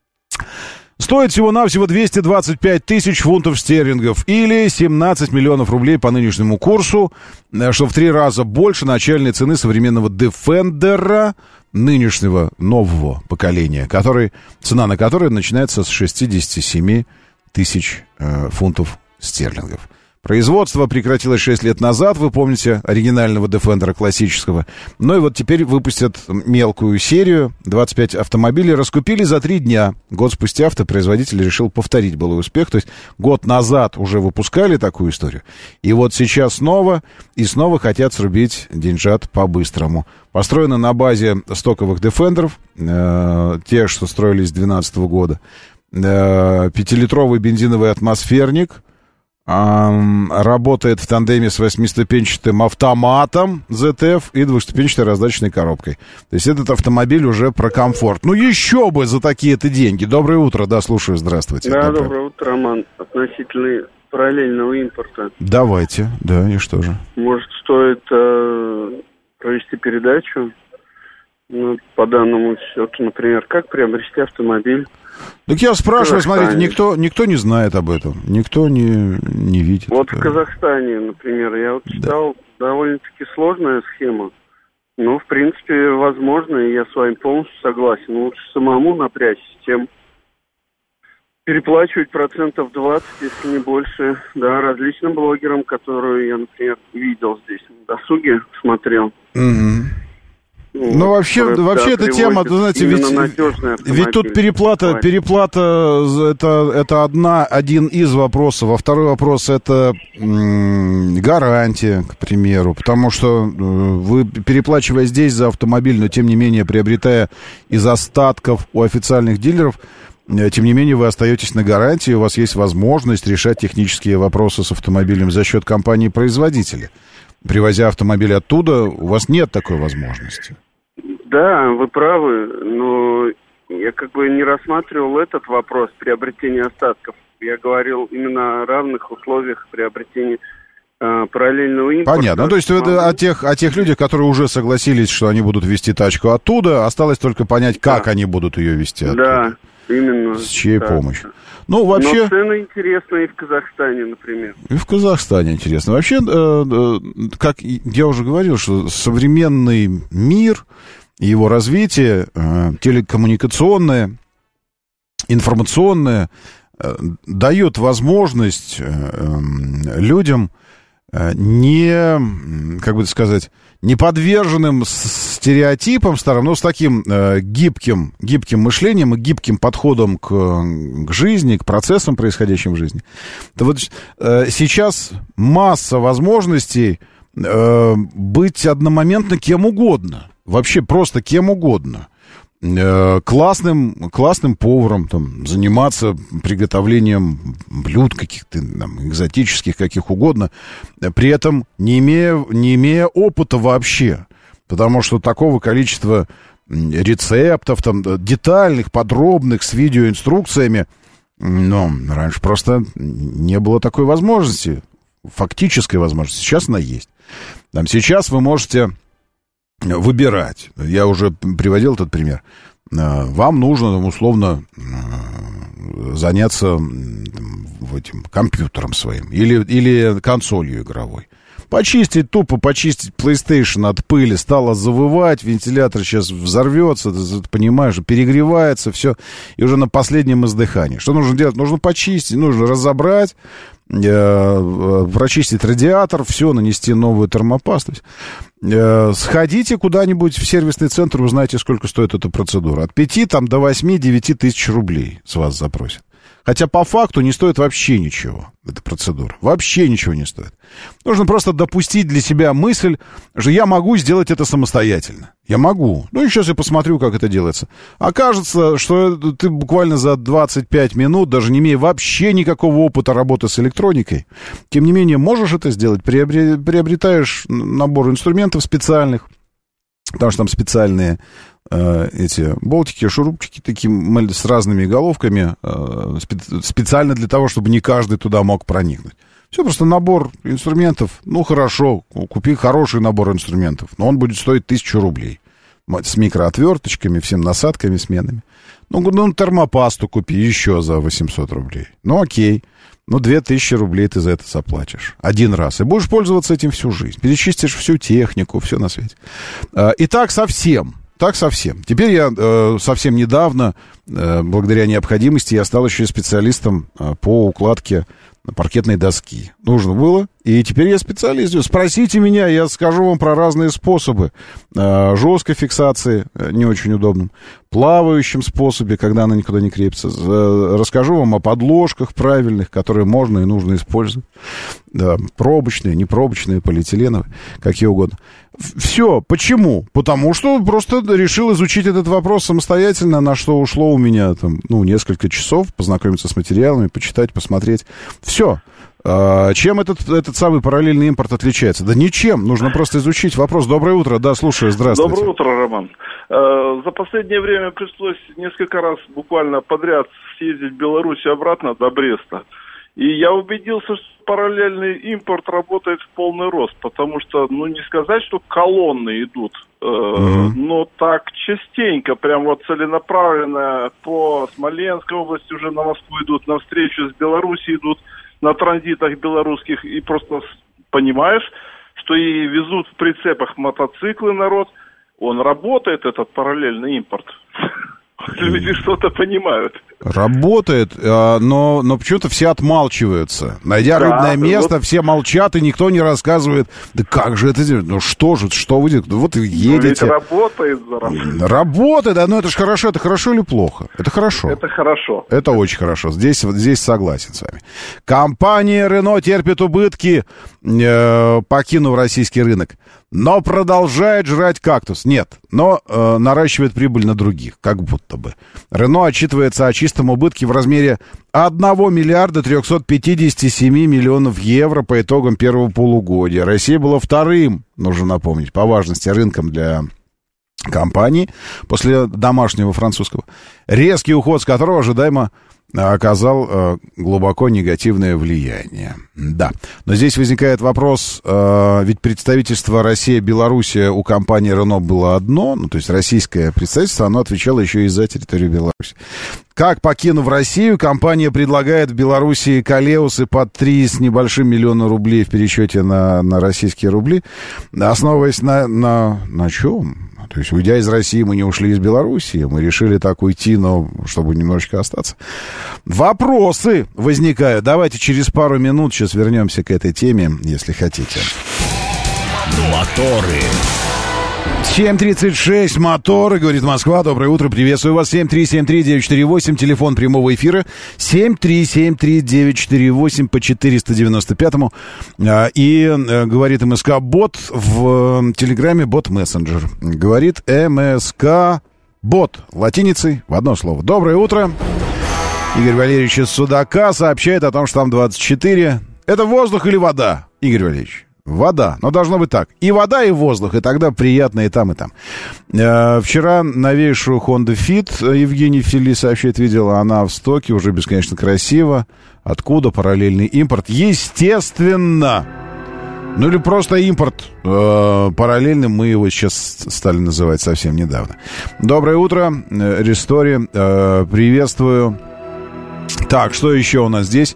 стоит всего-навсего двести двадцать пять тысяч фунтов стерлингов или семнадцать миллионов рублей по нынешнему курсу, что в три раза больше начальной цены современного Defender нынешнего нового поколения, который, цена на который начинается с шестьдесят семь тысяч э, фунтов стерлингов. Производство прекратилось шесть лет назад, вы помните, оригинального Defender классического. Ну и вот теперь выпустят мелкую серию, двадцать пять автомобилей, раскупили за три дня. Год спустя автопроизводитель решил повторить былой успех. То есть год назад уже выпускали такую историю. И вот сейчас снова, и снова хотят срубить деньжат по-быстрому. Построено на базе стоковых Defender'ов, э, те, что строились с две тысячи двенадцатого года. Э, пятилитровый бензиновый атмосферник. Um, работает в тандеме с восьмиступенчатым автоматом зет эф и двухступенчатой раздаточной коробкой. То есть этот автомобиль уже про комфорт. Ну еще бы за такие-то деньги. Доброе утро, да, слушаю, здравствуйте. Да, доброе, доброе утро, Роман. Относительно параллельного импорта. Давайте, да, и что же? Может, стоит э, провести передачу? Ну, по данному счету, например, как приобрести автомобиль? Так я спрашиваю, смотрите, никто, никто не знает об этом, никто не, не видит. Вот в Казахстане, например, я вот читал, да. довольно-таки сложная схема. Ну, в принципе, возможно, и я с вами полностью согласен. Лучше самому напрячься, чем переплачивать процентов двадцать, если не больше, да, различным блогерам, которые я, например, видел здесь на досуге, смотрел. Угу. Вот, Ну, вообще, которые, вообще да, эта тема, вы знаете, ведь, ведь тут переплата, переплата это, это одна, один из вопросов, а второй вопрос это м, гарантия, к примеру, потому что вы, переплачивая здесь за автомобиль, но тем не менее приобретая из остатков у официальных дилеров, тем не менее вы остаетесь на гарантии, у вас есть возможность решать технические вопросы с автомобилем за счет компании-производителя. Привозя автомобиль оттуда, у вас нет такой возможности. Да, вы правы, но я как бы не рассматривал этот вопрос приобретения остатков. Я говорил именно о равных условиях приобретения э, параллельного импорта. Понятно. Ну, то есть это о тех, о тех людях, которые уже согласились, что они будут везти тачку оттуда, осталось только понять, как да. они будут ее везти оттуда. Да, именно. С чьей да. помощью. Ну, вообще... Но цены интересные и в Казахстане, например. И в Казахстане интересно. Вообще, э, э, как я уже говорил, что современный мир, его развитие, э, телекоммуникационное, информационное, э, дает возможность э, э, людям э, не, как бы сказать, не подверженным стереотипам старым, но с таким э, гибким, гибким мышлением и гибким подходом к, к жизни, к процессам, происходящим в жизни. То вот э, сейчас масса возможностей э, быть одномоментно кем угодно. Вообще просто кем угодно. Э, классным, классным поваром, там, заниматься приготовлением блюд каких-то там, экзотических, каких угодно, при этом не имея, не имея опыта вообще. Потому что такого количества рецептов, там, детальных, подробных, с видеоинструкциями, ну, раньше просто не было такой возможности, фактической возможности. Сейчас она есть. Там, сейчас вы можете выбирать. Я уже приводил этот пример. Вам нужно, там, условно, заняться там, этим компьютером своим или, или консолью игровой. Почистить, тупо почистить PlayStation от пыли, стало завывать, вентилятор сейчас взорвется, ты, ты понимаешь, перегревается, все, и уже на последнем издыхании. Что нужно делать? Нужно почистить, нужно разобрать, э, прочистить радиатор, все, нанести новую термопасту. Э, сходите куда-нибудь в сервисный центр, узнаете, сколько стоит эта процедура. От пяти там, до восьми-девяти тысяч рублей с вас запросят. Хотя по факту не стоит вообще ничего, эта процедура. Вообще ничего не стоит. Нужно просто допустить для себя мысль, что я могу сделать это самостоятельно. Я могу. Ну и сейчас я посмотрю, как это делается. Окажется, что ты буквально за двадцать пять минут, даже не имея вообще никакого опыта работы с электроникой, тем не менее можешь это сделать. Приобретаешь набор инструментов специальных, потому что там специальные э, эти болтики, шурупчики такие с разными головками, э, спе- специально для того, чтобы не каждый туда мог проникнуть. Все, просто набор инструментов. Ну, хорошо, купи хороший набор инструментов, но он будет стоить тысячу рублей. С микроотверточками, всем насадками сменными. Ну, ну, термопасту купи еще за восемьсот рублей. Ну, окей. Ну, две тысячи рублей ты за это заплатишь. Один раз. И будешь пользоваться этим всю жизнь. Перечистишь всю технику, все на свете. И так совсем. Так совсем. Теперь я э, совсем недавно, э, благодаря необходимости, я стал еще специалистом э, по укладке паркетной доски. Нужно было. И теперь я специалист. Спросите меня, я скажу вам про разные способы. Э, жесткой фиксации, э, не очень удобным. Плавающем способе, когда она никуда не крепится. Э, расскажу вам о подложках правильных, которые можно и нужно использовать. Да, пробочные, непробочные, полиэтиленовые, какие угодно. Все. Почему? Потому что просто решил изучить этот вопрос самостоятельно, на что ушло у меня там, ну, несколько часов, познакомиться с материалами, почитать, посмотреть. Все. А, чем этот, этот самый параллельный импорт отличается? Да ничем. Нужно просто изучить вопрос. Доброе утро. Да, слушаю. Здравствуйте. Доброе утро, Роман. За последнее время пришлось несколько раз буквально подряд съездить в Беларусь и обратно до Бреста. И я убедился, что параллельный импорт работает в полный рост, потому что, ну, не сказать, что колонны идут, э, mm-hmm. но так частенько, прям вот целенаправленно по Смоленской области уже на Москву идут, навстречу с Беларусью идут, на транзитах белорусских, и просто понимаешь, что и везут в прицепах мотоциклы народ, он работает, этот параллельный импорт. Люди что-то понимают. Работает, но, но почему-то все отмалчиваются. Найдя Да, рыбное место, вот. все молчат, и никто не рассказывает, да как же это делать? Ну что же, что вы делаете? Вот вы Но ведь едете. работает, заработает. Работает, да, ну это же хорошо. Это хорошо или плохо? Это хорошо. Это хорошо. Это очень хорошо. Здесь, вот здесь согласен с вами. Компания Renault терпит убытки, э, покинув российский рынок, но продолжает жрать кактус. Нет, но э, наращивает прибыль на других, как будто бы. Renault отчитывается о чистом убытке в размере одного миллиарда трехсот пятидесяти семи миллионов евро по итогам первого полугодия. Россия была вторым, нужно напомнить, по важности рынком для компании после домашнего французского, резкий уход с которого ожидаемо оказал э, глубоко негативное влияние. Да. Но здесь возникает вопрос, э, ведь представительство Россия-Белоруссия у компании Renault было одно, ну, то есть российское представительство, оно отвечало еще и за территорию Беларуси. Как, покинув Россию, компания предлагает в Белоруссии колеусы под три с небольшим миллиона рублей в пересчете на, на российские рубли, основываясь на, на, на чем? То есть, уйдя из России, мы не ушли из Белоруссии, мы решили так уйти, но чтобы немножечко остаться. Вопросы возникают. Давайте через пару минут сейчас вернемся к этой теме, если хотите. Моторы. семь тридцать шесть, моторы, говорит Москва. Доброе утро, приветствую вас. семь три семь три девять четыре восемь, телефон прямого эфира. семь три семь три девять четыре восемь по четыреста девяносто пятому. И говорит МСК-бот в Телеграме, бот-мессенджер. Говорит МСК-бот, латиницей в одно слово. Доброе утро. Игорь Валерьевич из Судака сообщает о том, что там двадцать четыре. Это воздух или вода, Игорь Валерьевич? Вода, но должно быть так. И вода, и воздух, и тогда приятно и там, и там. Э, вчера новейшую Honda Fit Евгений Фили сообщает, видела, она в стоке, уже бесконечно красиво. Откуда параллельный импорт? Естественно! Ну или просто импорт э, параллельным, мы его сейчас стали называть совсем недавно. Доброе утро, Рестори, э, приветствую. Так, что еще у нас здесь?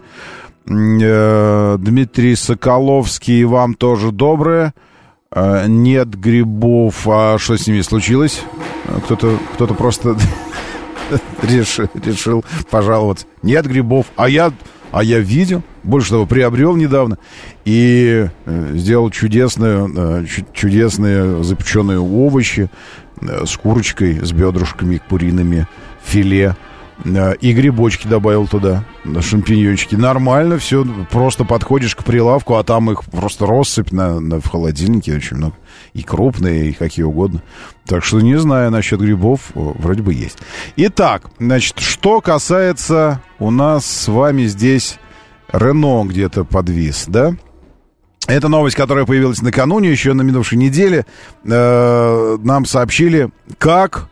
Дмитрий Соколовский, вам тоже доброе. Нет грибов. А что с ними случилось? Кто-то, кто-то просто решил, решил пожаловаться. Нет грибов. А я, а я видел, больше того, приобрел недавно и сделал чудесные, чудесные запеченные овощи с курочкой, с бедрышками куриными, филе. И грибочки добавил туда, шампиньончики. Нормально все, просто подходишь к прилавку, а там их просто россыпь на, на, в холодильнике очень много. И крупные, и какие угодно. Так что не знаю насчет грибов, вроде бы есть. Итак, значит, что касается у нас с вами здесь Рено где-то подвис, да? Это новость, которая появилась накануне, еще на минувшей неделе. Э, нам сообщили, как...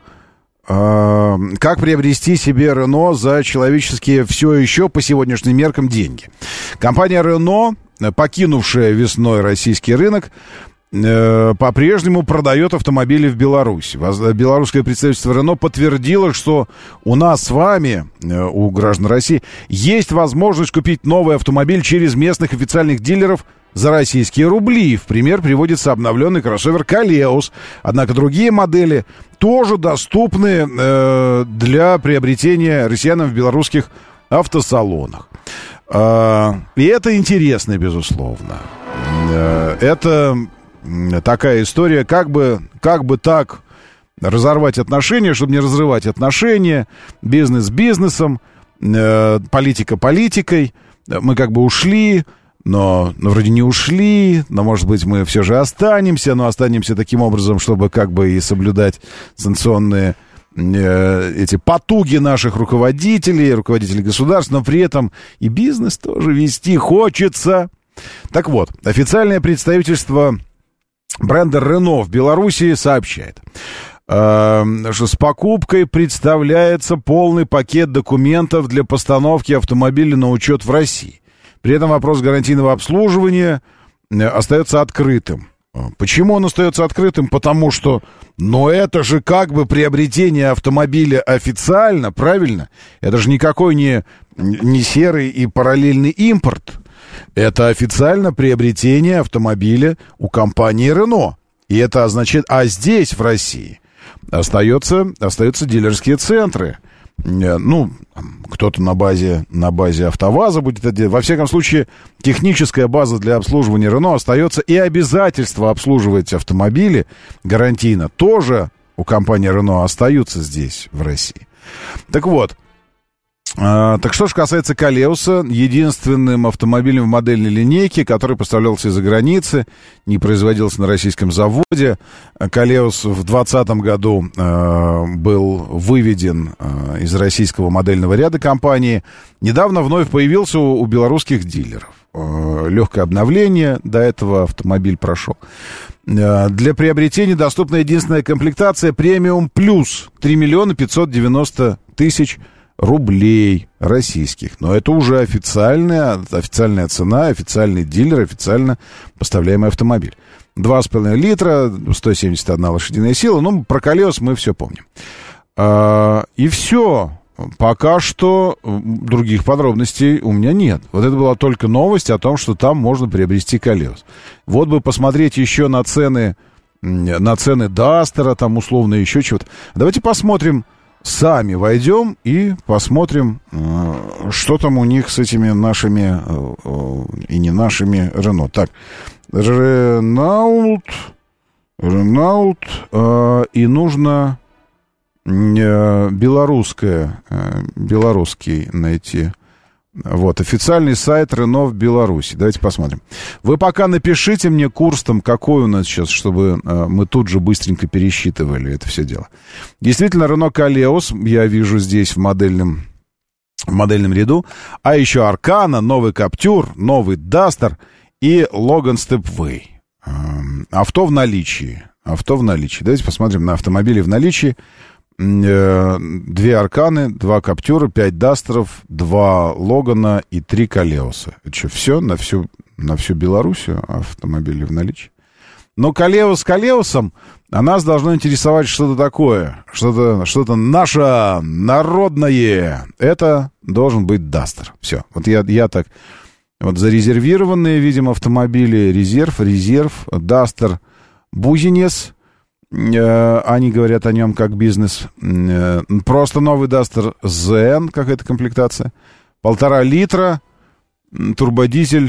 как приобрести себе Renault за человеческие все еще по сегодняшним меркам деньги. Компания Renault, покинувшая весной российский рынок, по-прежнему продает автомобили в Беларуси. Белорусское представительство Renault подтвердило, что у нас с вами, у граждан России, есть возможность купить новый автомобиль через местных официальных дилеров за российские рубли. В пример приводится обновленный кроссовер «Колеус». Однако другие модели тоже доступны э, для приобретения россиянам в белорусских автосалонах. Э, и это интересно, безусловно. Э, это такая история, как бы, как бы так разорвать отношения, чтобы не разрывать отношения, бизнес с бизнесом, э, политика политикой. Мы как бы ушли... Но, но вроде не ушли, но, может быть, мы все же останемся, но останемся таким образом, чтобы как бы и соблюдать санкционные э, эти потуги наших руководителей, руководителей государств, но при этом и бизнес тоже вести хочется. Так вот, официальное представительство бренда Renault в Беларуси сообщает, э, что с покупкой представляется полный пакет документов для постановки автомобиля на учет в России. При этом вопрос гарантийного обслуживания остается открытым. Почему он остается открытым? Потому что, ну это же как бы приобретение автомобиля официально, правильно? Это же никакой не, не серый и параллельный импорт. Это официально приобретение автомобиля у компании Renault. И это означает... А здесь, в России, остается, остаются дилерские центры. Ну, кто-то на базе, на базе АвтоВАЗа будет это делать. Во всяком случае, техническая база для обслуживания Рено остается. И обязательства обслуживать автомобили гарантийно тоже у компании Рено остаются здесь, в России. Так вот. А, так что же касается Колеуса, единственным автомобилем в модельной линейке, который поставлялся из-за границы, не производился на российском заводе. Колеус в двадцатом году э, был выведен э, из российского модельного ряда компании. Недавно вновь появился у, у белорусских дилеров. Э, легкое обновление, до этого автомобиль прошел. Э, для приобретения доступна единственная комплектация премиум плюс три миллиона пятьсот девяносто тысяч рублей российских. Но это уже официальная, официальная цена, официальный дилер, официально поставляемый автомобиль. два с половиной литра, сто семьдесят одна лошадиная сила. Ну, про Колеус мы все помним. А, и все. Пока что других подробностей у меня нет. Вот это была только новость о том, что там можно приобрести Колеус. Вот бы посмотреть еще на цены, на цены Дастера, там условно еще чего-то. Давайте посмотрим. Сами войдем и посмотрим, что там у них с этими нашими и не нашими Рено. Так, Ренаулт, Ренаулт, и нужно белорусское, белорусский найти. Вот, официальный сайт Рено в Беларуси. Давайте посмотрим. Вы пока напишите мне курс там, какой у нас сейчас, чтобы э, мы тут же быстренько пересчитывали это все дело. Действительно, Рено Колеус я вижу здесь в модельном, в модельном ряду. А еще Аркана, новый Каптюр, новый Дастер и Логан Степвей. Э, авто в наличии. Авто в наличии. Давайте посмотрим на автомобили в наличии. Две Арканы, два Каптюра, пять Дастеров, два Логана и три Колеуса. Это что, все? На всю, на всю Белоруссию автомобили в наличии? Но Колеус с Колеусом, а нас должно интересовать что-то такое, что-то, что-то наше, народное. Это должен быть Дастер. Все. Вот я, я так... Вот зарезервированные, видимо, автомобили, резерв, резерв, Дастер, Бузинес. Они говорят о нем как бизнес. Просто новый Дастер Зен, какая-то комплектация. Полтора литра, турбодизель,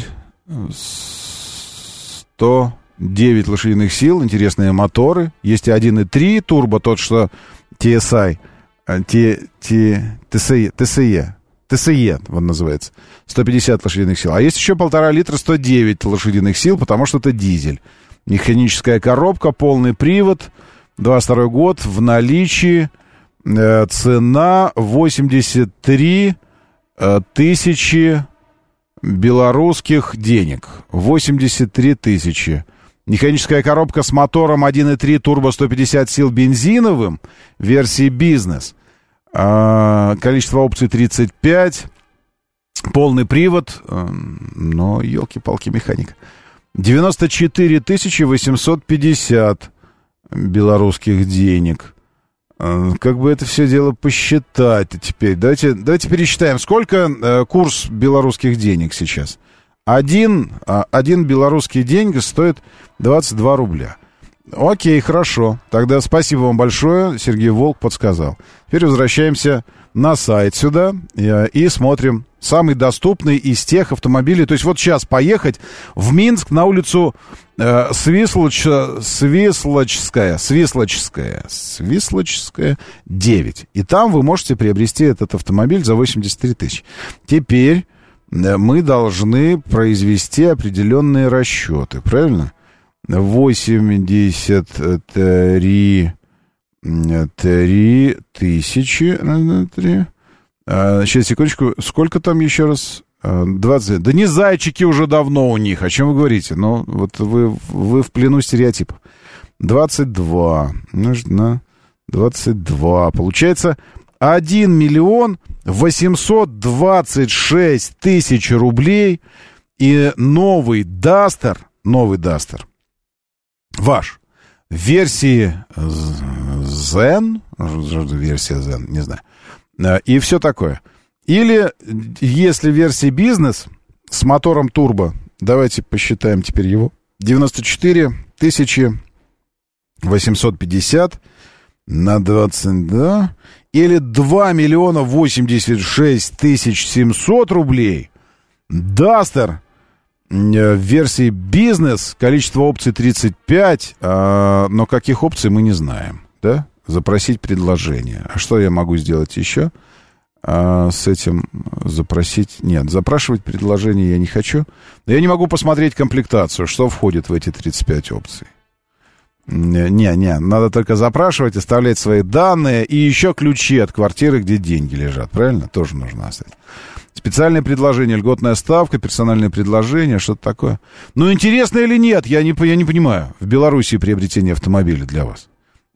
сто девять лошадиных сил, интересные моторы. Есть один и три турбо, тот, что ти эс ай, ти эс и, ти эс и, вот называется, сто пятьдесят лошадиных сил. А есть еще полтора литра, сто девять лошадиных сил, потому что это дизель. Механическая коробка, полный привод, двадцать второй год, в наличии, э, цена восемьдесят три тысячи белорусских денег. восемьдесят три тысячи. Механическая коробка с мотором один и три турбо сто пятьдесят сил бензиновым, версии бизнес. Э, количество опций тридцать пять. Полный привод, э, но, елки-палки, механика. девяносто четыре тысячи восемьсот пятьдесят белорусских денег. Как бы это все дело посчитать теперь? Давайте, давайте пересчитаем. Сколько э, курс белорусских денег сейчас? Один, один белорусский деньги стоит двадцать два рубля. Окей, хорошо. Тогда спасибо вам большое. Сергей Волк подсказал. Теперь возвращаемся на сайт сюда и, и смотрим самый доступный из тех автомобилей. То есть вот сейчас поехать в Минск на улицу э, Свислоч, Свислочская, Свислочская, Свислочская, девять. И там вы можете приобрести этот автомобиль за восемьдесят три тысячи. Теперь э, мы должны произвести определенные расчеты, правильно? восемьдесят три тысячи. А, сейчас, секундочку. Сколько там еще раз? двадцать. Да не зайчики уже давно у них. О чем вы говорите? Ну, вот вы, вы в плену стереотипов. двадцать два. Умножить на двадцать два. Получается один миллион восемьсот двадцать шесть тысяч рублей. И новый Дастер, новый Дастер, ваш, в версии Zen, версия Zen, не знаю, и все такое. Или, если версия бизнес с мотором турбо, давайте посчитаем теперь его, девяносто четыре тысячи восемьсот пятьдесят на двадцать, да, или два миллиона восемьдесят шесть тысяч семьсот рублей. Дастер в версии бизнес, количество опций тридцать пять, а, но каких опций мы не знаем, да? Запросить предложение. А что я могу сделать еще? А, с этим запросить... Нет, запрашивать предложение я не хочу. Но я не могу посмотреть комплектацию, что входит в эти тридцать пять опций. Не, не, надо только запрашивать, оставлять свои данные и еще ключи от квартиры, где деньги лежат. Правильно? Тоже нужно оставить. Специальное предложение, льготная ставка, персональное предложение, что-то такое. Ну, интересно или нет, я не, я не понимаю. В Беларуси приобретение автомобиля для вас.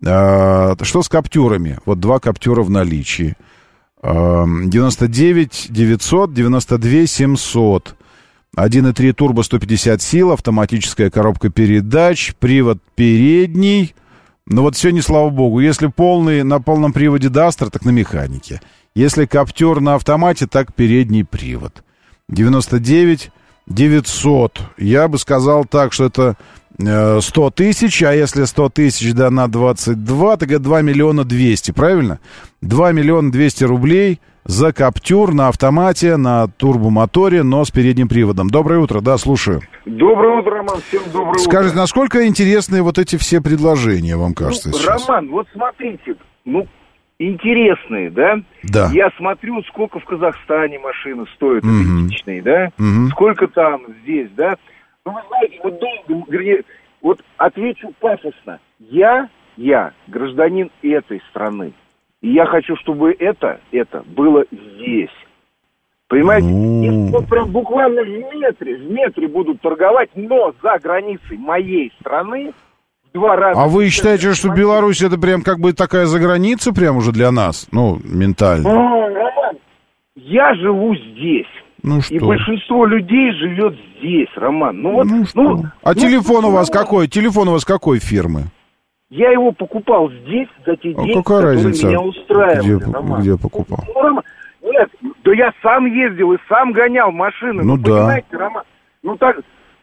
А, что с каптюрами? Вот два каптюра в наличии. А, девяносто девять девятьсот, девяносто два семьсот. один и три турбо, сто пятьдесят сил, автоматическая коробка передач, привод передний. Ну вот сегодня, слава богу, если полный, на полном приводе Дастер, так на механике. Если Каптюр на автомате, так передний привод. девяносто девять девятьсот. Я бы сказал так, что это э, сто тысяч, а если сто тысяч да на двадцать два, так это два миллиона двести, правильно? два миллиона двести рублей за Каптюр на автомате, на турбомоторе, но с передним приводом. Доброе утро, да, слушаю. Доброе утро, Роман, всем доброе утро. Скажите, насколько интересные вот эти все предложения, вам кажется, ну, сейчас? Роман, вот смотрите, ну, интересные, да? Да. Я смотрю, сколько в Казахстане машины стоят, Мгм. электричные, да? Мгм. Сколько там, здесь, да? Ну, вы знаете, вот долго, вернее, вот отвечу пафосно. Я, я гражданин этой страны. И я хочу, чтобы это, это было здесь. Понимаете? Ну. И вот прям буквально в метре, в метре будут торговать, но за границей моей страны в два раза... А вы считаете, что Беларусь это прям как бы такая заграница прям уже для нас? Ну, ментально. О, Роман, я живу здесь. Ну что? И большинство людей живет здесь, Роман. Ну вот, Ну что? ну, А ну, телефон у вас Роман, какой? Телефон у вас какой фирмы? Я его покупал здесь за те А деньги, какая которые разница, меня устраивали, где, Роман. где покупал? Ну, Роман, нет, да я сам ездил и сам гонял машины. Ну Ну, да. понимаете, Роман, ну так...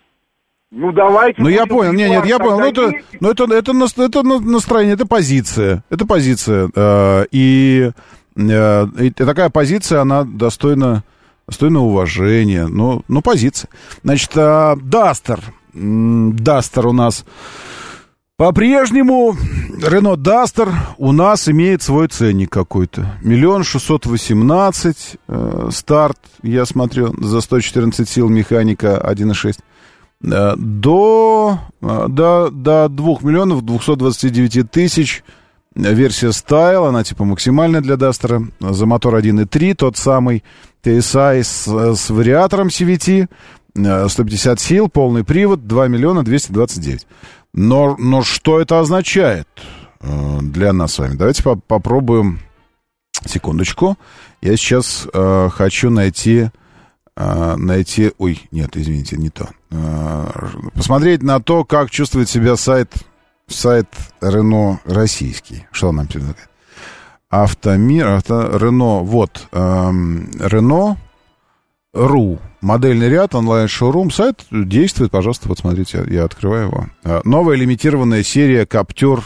Ну давайте... Ну я будем понял, нет, нет, я тогда понял. Ну это, ездить. ну, это, это, нас- это на- настроение, это позиция. Это позиция. э, И, э, и такая позиция, она достойна, достойна уважения. Ну, ну, позиция. Значит, э, Дастер. М, Дастер у нас по-прежнему. Рено Дастер у нас имеет свой ценник какой-то. Миллион шестьсот восемнадцать э, старт, я смотрю, за сто четырнадцать сил механика один и шесть. Э, До, э, до, до двух миллионов двухсот двадцати девяти тысяч версия Style, она типа максимальная для Дастера. За мотор один и три, тот самый ти эс ай с, с вариатором си ви ти, э, сто пятьдесят сил, полный привод, два миллиона двести двадцать девять. Но, но что это означает э, для нас с вами? Давайте по- попробуем. Секундочку. Я сейчас э, хочу найти... э, найти... Ой, нет, извините, не то. Э, посмотреть на то, как чувствует себя сайт, сайт Рено российский. Что он нам предлагает? Автомир, авто, Рено, вот, эм, Рено ру. Модельный ряд, онлайн-шоурум, сайт действует, пожалуйста, вот смотрите, я, я открываю его. А, новая лимитированная серия Captur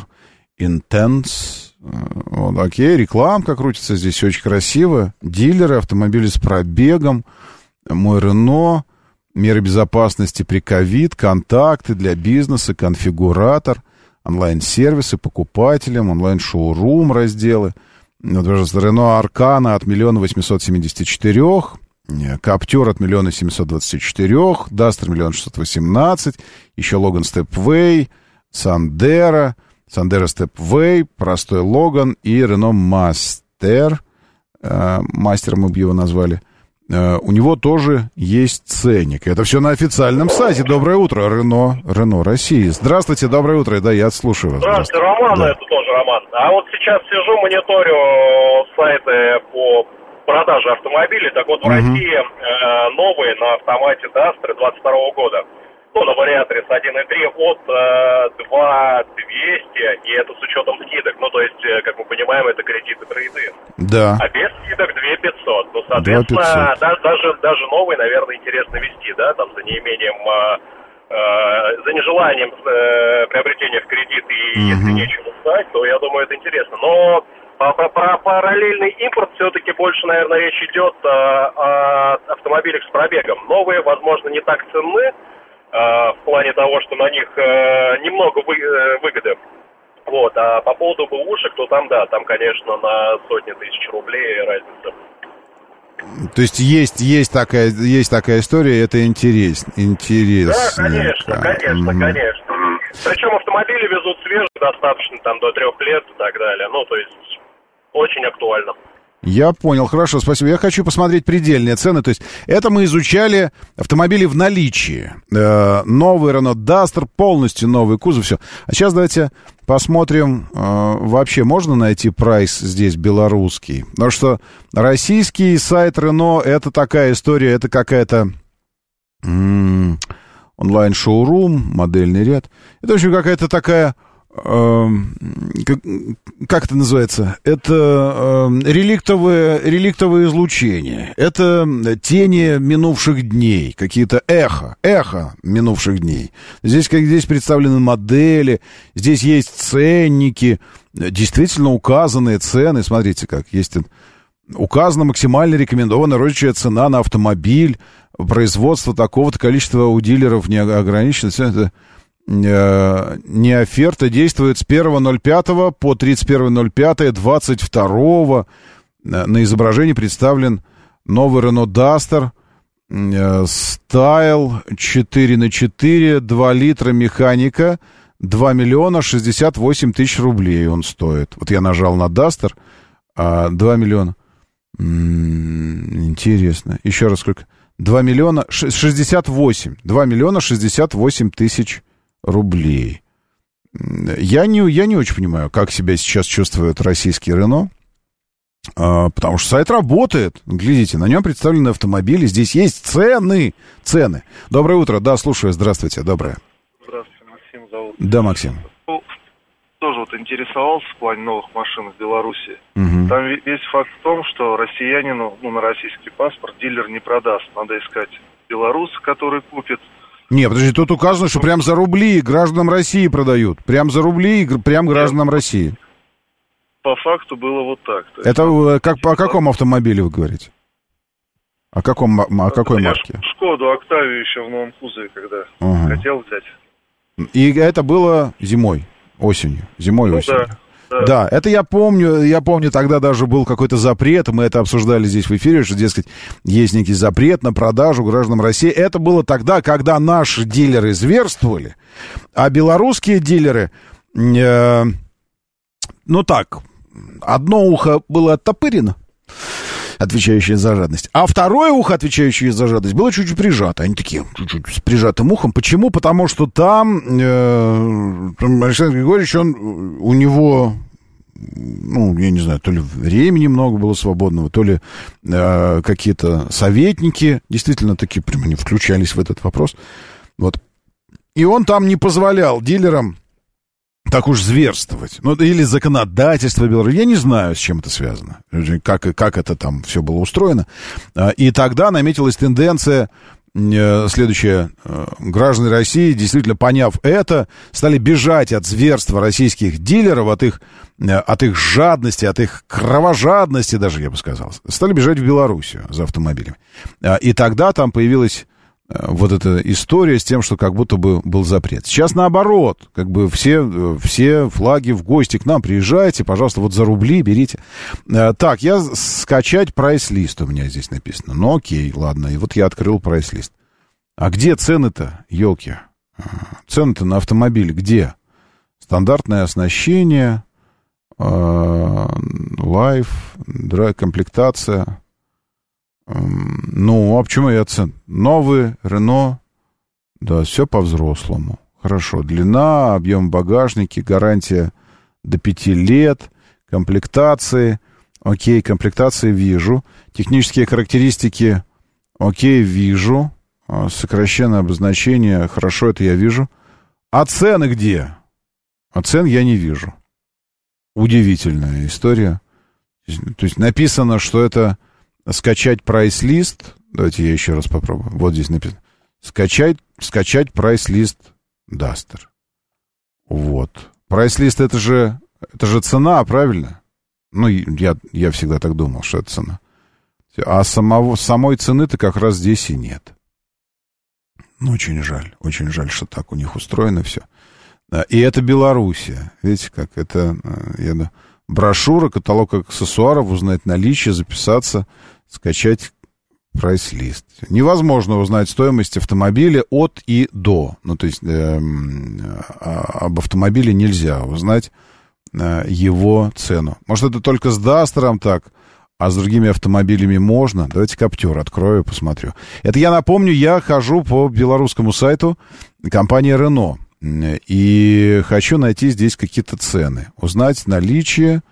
Intense. А, вот, окей, рекламка крутится здесь, очень красиво. Дилеры, автомобили с пробегом, мой Рено, меры безопасности при ковид, контакты для бизнеса, конфигуратор, онлайн-сервисы покупателям, онлайн-шоурум разделы. Вот, пожалуйста, Рено Аркана от миллиона восемьсот семидесяти четырех. Каптюр от миллиона семьсот двадцати четырех, Дастер миллион шестьсот восемнадцать, еще Логан Степвей, Сандера, Сандера Степвей, простой Логан и Рено Мастер, э, Мастер мы бы его назвали. Э, у него тоже есть ценник. Это все на официальном сайте. Доброе утро, Рено, Рено России. Здравствуйте, доброе утро, да, я слушаю вас. Здравствуйте, Роман, Да. это тоже Роман. А вот сейчас сижу, мониторю сайты по продаже автомобилей. Так вот, в Мгм. России э, новые на автомате Дастер двадцать второго года. Ну, на вариаторе с один и три от э, два двести, и это с учетом скидок. Ну, то есть, э, как мы понимаем, это кредиты трейды. Да. А без скидок две пятьсот. Ну, две соответственно, пятьсот. да- даже, даже новый, наверное, интересно вести, да, там, за неимением э, за нежеланием э, приобретения в кредит, и Мгм. если нечего знать, то я думаю, это интересно. Но про, про- про параллельный импорт все-таки больше, наверное, речь идет э, о автомобилях с пробегом. Новые, возможно, не так ценны э, в плане того, что на них э, немного вы, э, выгоды. Вот, а по поводу бэушек, то там, да, там, конечно, на сотни тысяч рублей разница. То есть есть, есть, такая, есть такая история, это интерес, интересно. Да, конечно, конечно, конечно. Причем автомобили везут свежие, достаточно там до трех лет и так далее. Ну, то есть, очень актуально. Я понял, хорошо, спасибо. Я хочу посмотреть предельные цены. То есть это мы изучали автомобили в наличии. Э, новый Renault Duster, полностью новый кузов, все. А сейчас давайте посмотрим, э, вообще можно найти прайс здесь белорусский. Потому что российский сайт Renault — это такая история, это какая-то м- онлайн-шоурум, модельный ряд. Это, в общем, какая-то такая... Как, как это называется? Это э, реликтовое, реликтовое излучение. Это тени минувших дней, какие-то эхо, эхо минувших дней. Здесь, как здесь представлены модели, здесь есть ценники, действительно указанные цены. Смотрите, как есть указана максимально рекомендованная розничная цена на автомобиль, производство такого-то количества у дилеров не ограничено. Это не оферта, действует с первого ноль пятого по тридцать первое ноль пятое двадцать второго. На изображении представлен новый Renault Duster Style четыре на четыре, два литра механика, два миллиона шестьдесят восемь тысяч рублей он стоит. Вот я нажал на Duster, а два миллиона. М-м, интересно. Еще раз сколько? два миллиона шестьдесят восемь. два миллиона шестьдесят восемь тысяч рублей. Я не, я не очень понимаю, как себя сейчас чувствует российский Рено, а, потому что сайт работает. Глядите, на нем представлены автомобили, здесь есть цены. Цены. Доброе утро, да, слушаю, здравствуйте, доброе. Здравствуйте, Максим зовут. Да, Максим. Ну, тоже вот интересовался в плане новых машин в Беларуси. Угу. Там весь факт в том, что россиянину, ну, на российский паспорт дилер не продаст. Надо искать белоруса, который купит. Не, подожди, тут указано, что прям за рубли гражданам России продают. Прям за рубли, прям гражданам России. По факту было вот так. То есть, это как, по какому автомобилю вы говорите? О, каком, о какой я марке? Шкоду Октавию еще в новом кузове, когда Ага. хотел взять. И это было зимой, осенью. Зимой, Ну, осенью. да. Да. Да, это я помню, я помню, тогда даже был какой-то запрет, мы это обсуждали здесь в эфире, что, дескать, есть некий запрет на продажу гражданам России. Это было тогда, когда наши дилеры зверствовали, а белорусские дилеры, э, ну так, одно ухо было оттопырено, отвечающее за жадность, а второе ухо, отвечающее за жадность, было чуть-чуть прижато. Они такие, чуть-чуть с прижатым ухом. Почему? Потому что там, э, там Александр Григорьевич, он, у него, ну, я не знаю, то ли времени много было свободного, то ли э, какие-то советники действительно такие прям они включались в этот вопрос. Вот. И он там не позволял дилерам так уж зверствовать. Ну, или законодательство Беларуси. Я не знаю, с чем это связано. Как, как это там все было устроено. И тогда наметилась тенденция следующая. Граждане России, действительно поняв это, стали бежать от зверства российских дилеров, от их, от их жадности, от их кровожадности даже, я бы сказал. Стали бежать в Белоруссию за автомобилями. И тогда там появилась вот эта история с тем, что как будто бы был запрет. Сейчас наоборот, как бы все, все флаги в гости к нам, приезжайте, пожалуйста, вот за рубли берите. Так, я скачать прайс-лист у меня здесь написано. Ну окей, ладно, и вот я открыл прайс-лист. А где цены-то, елки? Цены-то на автомобиль где? Стандартное оснащение, лайф, комплектация. Ну, а почему я цен? Новый, Рено, да, все по-взрослому. Хорошо, длина, объем багажника, гарантия до пяти лет, комплектации, окей, комплектации вижу, технические характеристики, окей, вижу, сокращенное обозначение, хорошо, это я вижу. А цены где? А цен я не вижу. Удивительная история. То есть написано, что это... Скачать прайс-лист. Давайте я еще раз попробую. Вот здесь написано. скачать, скачать прайс-лист Duster. Вот. Прайс-лист это же, это же цена, правильно? Ну, я, я всегда так думал, что это цена. А самого, самой цены-то как раз здесь и нет. Ну, очень жаль, очень жаль, что так у них устроено все. И это Белоруссия. Видите, как это... Я, брошюра, каталог аксессуаров, узнать наличие, записаться, скачать прайс-лист. Невозможно узнать стоимость автомобиля от и до. Ну, то есть э, об автомобиле нельзя узнать э, его цену. Может, это только с Дастером так, а с другими автомобилями можно. Давайте Каптюр открою, посмотрю. Это я напомню, я хожу по белорусскому сайту компании Renault. И хочу найти здесь какие-то цены. Узнать наличие,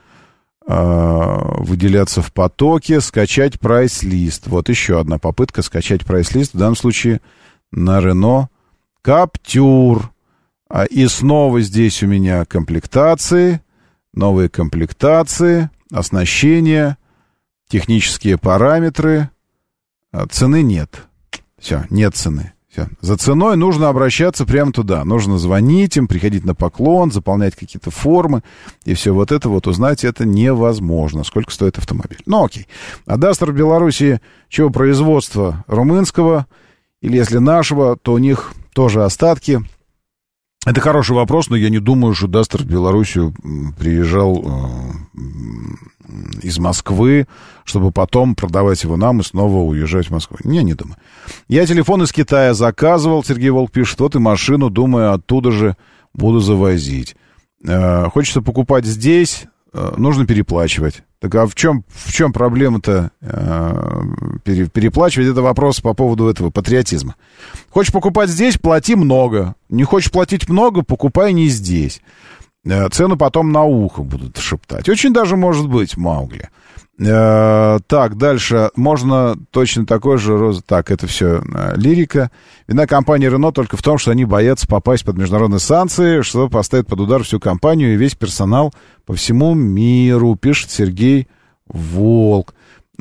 выделяться в потоке, скачать прайс-лист. Вот еще одна попытка скачать прайс-лист. В данном случае на Renault Каптюр. И снова здесь у меня комплектации, новые комплектации, оснащение, технические параметры. Цены нет. Все, нет цены. Все. За ценой нужно обращаться прямо туда. Нужно звонить им, приходить на поклон, заполнять какие-то формы. И все вот это вот узнать это невозможно. Сколько стоит автомобиль. Ну, окей. А Duster в Беларуси чего производства? Румынского? Или если нашего, то у них тоже остатки. Это хороший вопрос, но я не думаю, что Duster в Белоруссию приезжал э, из Москвы, чтобы потом продавать его нам и снова уезжать в Москву. Не, не думаю. Я телефон из Китая заказывал, Сергей Волк пишет, вот и машину, думаю, оттуда же буду завозить. Э, хочется покупать здесь, э, нужно переплачивать. Так а в чем, в чем проблема-то э, пере, переплачивать? Это вопрос по поводу этого патриотизма. Хочешь покупать здесь, плати много. Не хочешь платить много, покупай не здесь. Э, цену потом на ухо будут шептать. Очень даже может быть, Маугли. Э, так, дальше. Можно точно такой же... Так, это все э, лирика. Вина компании Renault только в том, что они боятся попасть под международные санкции, что поставит под удар всю компанию и весь персонал по всему миру, пишет Сергей Волк.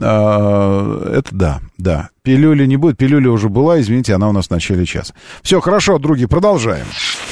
Э, это да, да. Пилюли не будет. Пилюля уже была, извините, она у нас в начале часа. Все, хорошо, други, продолжаем.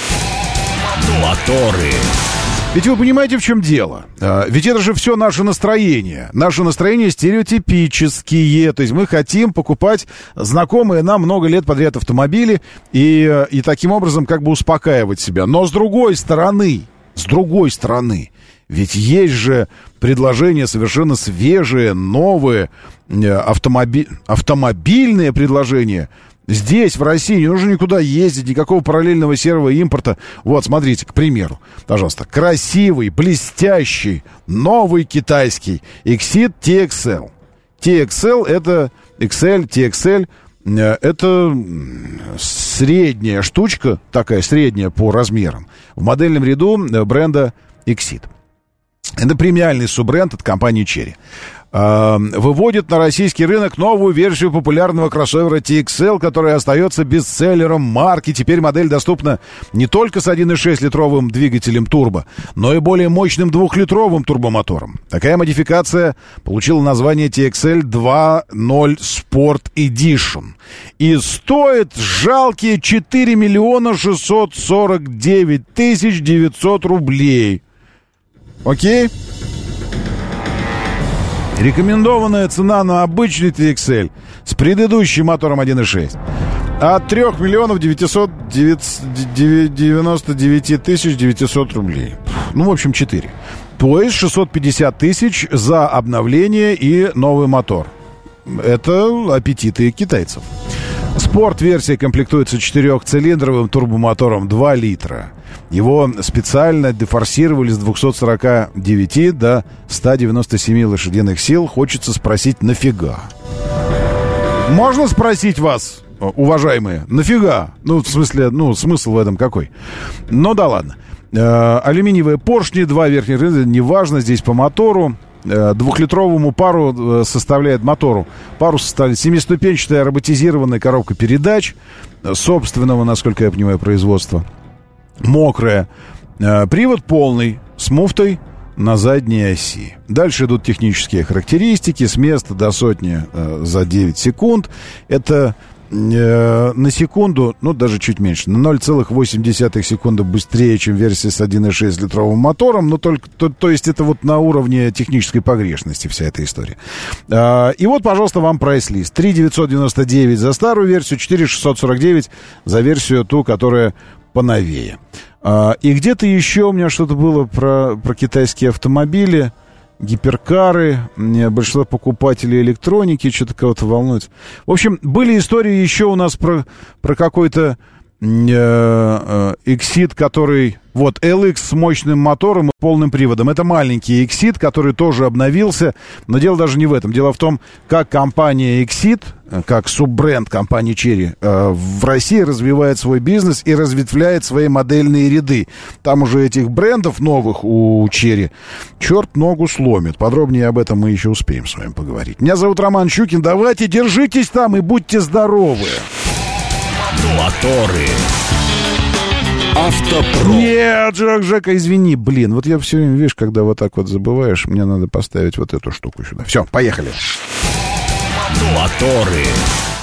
Моторы. Ведь вы понимаете, в чем дело? Ведь это же все наше настроение. Наше настроение стереотипические. То есть мы хотим покупать знакомые нам много лет подряд автомобили и, и таким образом как бы успокаивать себя. Но с другой стороны, с другой стороны, ведь есть же предложения совершенно свежие, новые, автомоби... автомобильные предложения. Здесь, в России, не нужно никуда ездить, никакого параллельного серого импорта. Вот, смотрите, к примеру, пожалуйста, красивый, блестящий, новый китайский Exit ти экс эл. ти экс эл это икс эль, ти экс эль, это средняя штучка, такая средняя по размерам, в модельном ряду бренда Exit. Это премиальный суббренд от компании Chery. Выводит на российский рынок новую версию популярного кроссовера ти экс эл, которая остается бестселлером марки. Теперь модель доступна не только с один и шесть литровым двигателем турбо, но и более мощным двухлитровым турбомотором. Такая модификация получила название ти экс эл два ноль Sport Edition. И стоит жалкие четыре миллиона шестьсот сорок девять тысяч девятьсот рублей. Окей? Рекомендованная цена на обычный ти экс эл с предыдущим мотором один и шесть от три миллиона девятьсот девяносто девять тысяч девятьсот рублей. Ну, в общем, четыре. То есть шестьсот пятьдесят тысяч за обновление и новый мотор. Это аппетиты китайцев. Спорт-версия комплектуется четырехцилиндровым турбомотором два литра. Его специально дефорсировали с двухсот сорока девяти до ста девяноста семи лошадиных сил. Хочется спросить, нафига? Можно спросить вас, уважаемые, нафига? Ну, в смысле, ну, смысл в этом какой? Ну, да ладно. Э, алюминиевые поршни, два верхних ряда, неважно, здесь по мотору. Двухлитровому пару составляет мотору. Пару составляет семиступенчатая роботизированная коробка передач собственного, насколько я понимаю, производства. Мокрая. Привод полный, с муфтой на задней оси. Дальше идут технические характеристики. С места до сотни за девять секунд. Это э, на секунду, ну, даже чуть меньше, на ноль целых восемь десятых секунды быстрее, чем версия с один и шесть литровым мотором, но только, то, то есть это вот на уровне технической погрешности вся эта история. Э, и вот, пожалуйста, вам прайс-лист. три девятьсот девяносто девять за старую версию, четыре шестьсот сорок девять за версию ту, которая поновее. Э, и где-то еще у меня что-то было про, про китайские автомобили, гиперкары, большинство покупателей электроники, что-то кого-то волнует. В общем, были истории еще у нас про, про какой-то э, Exit, который... Вот, эл икс с мощным мотором и полным приводом. Это маленький Exit, который тоже обновился. Но дело даже не в этом. Дело в том, как компания Exit, как суббренд компании Chery, э, в России развивает свой бизнес и разветвляет свои модельные ряды. Там уже этих брендов новых у Chery черт ногу сломит. Подробнее об этом мы еще успеем с вами поговорить. Меня зовут Роман Щукин. Давайте, держитесь там и будьте здоровы. Моторы. Автопром. Нет, Жак, Жека, извини, блин. Вот я все время, видишь, когда вот так вот забываешь, мне надо поставить вот эту штуку сюда. Все, поехали. Моторы.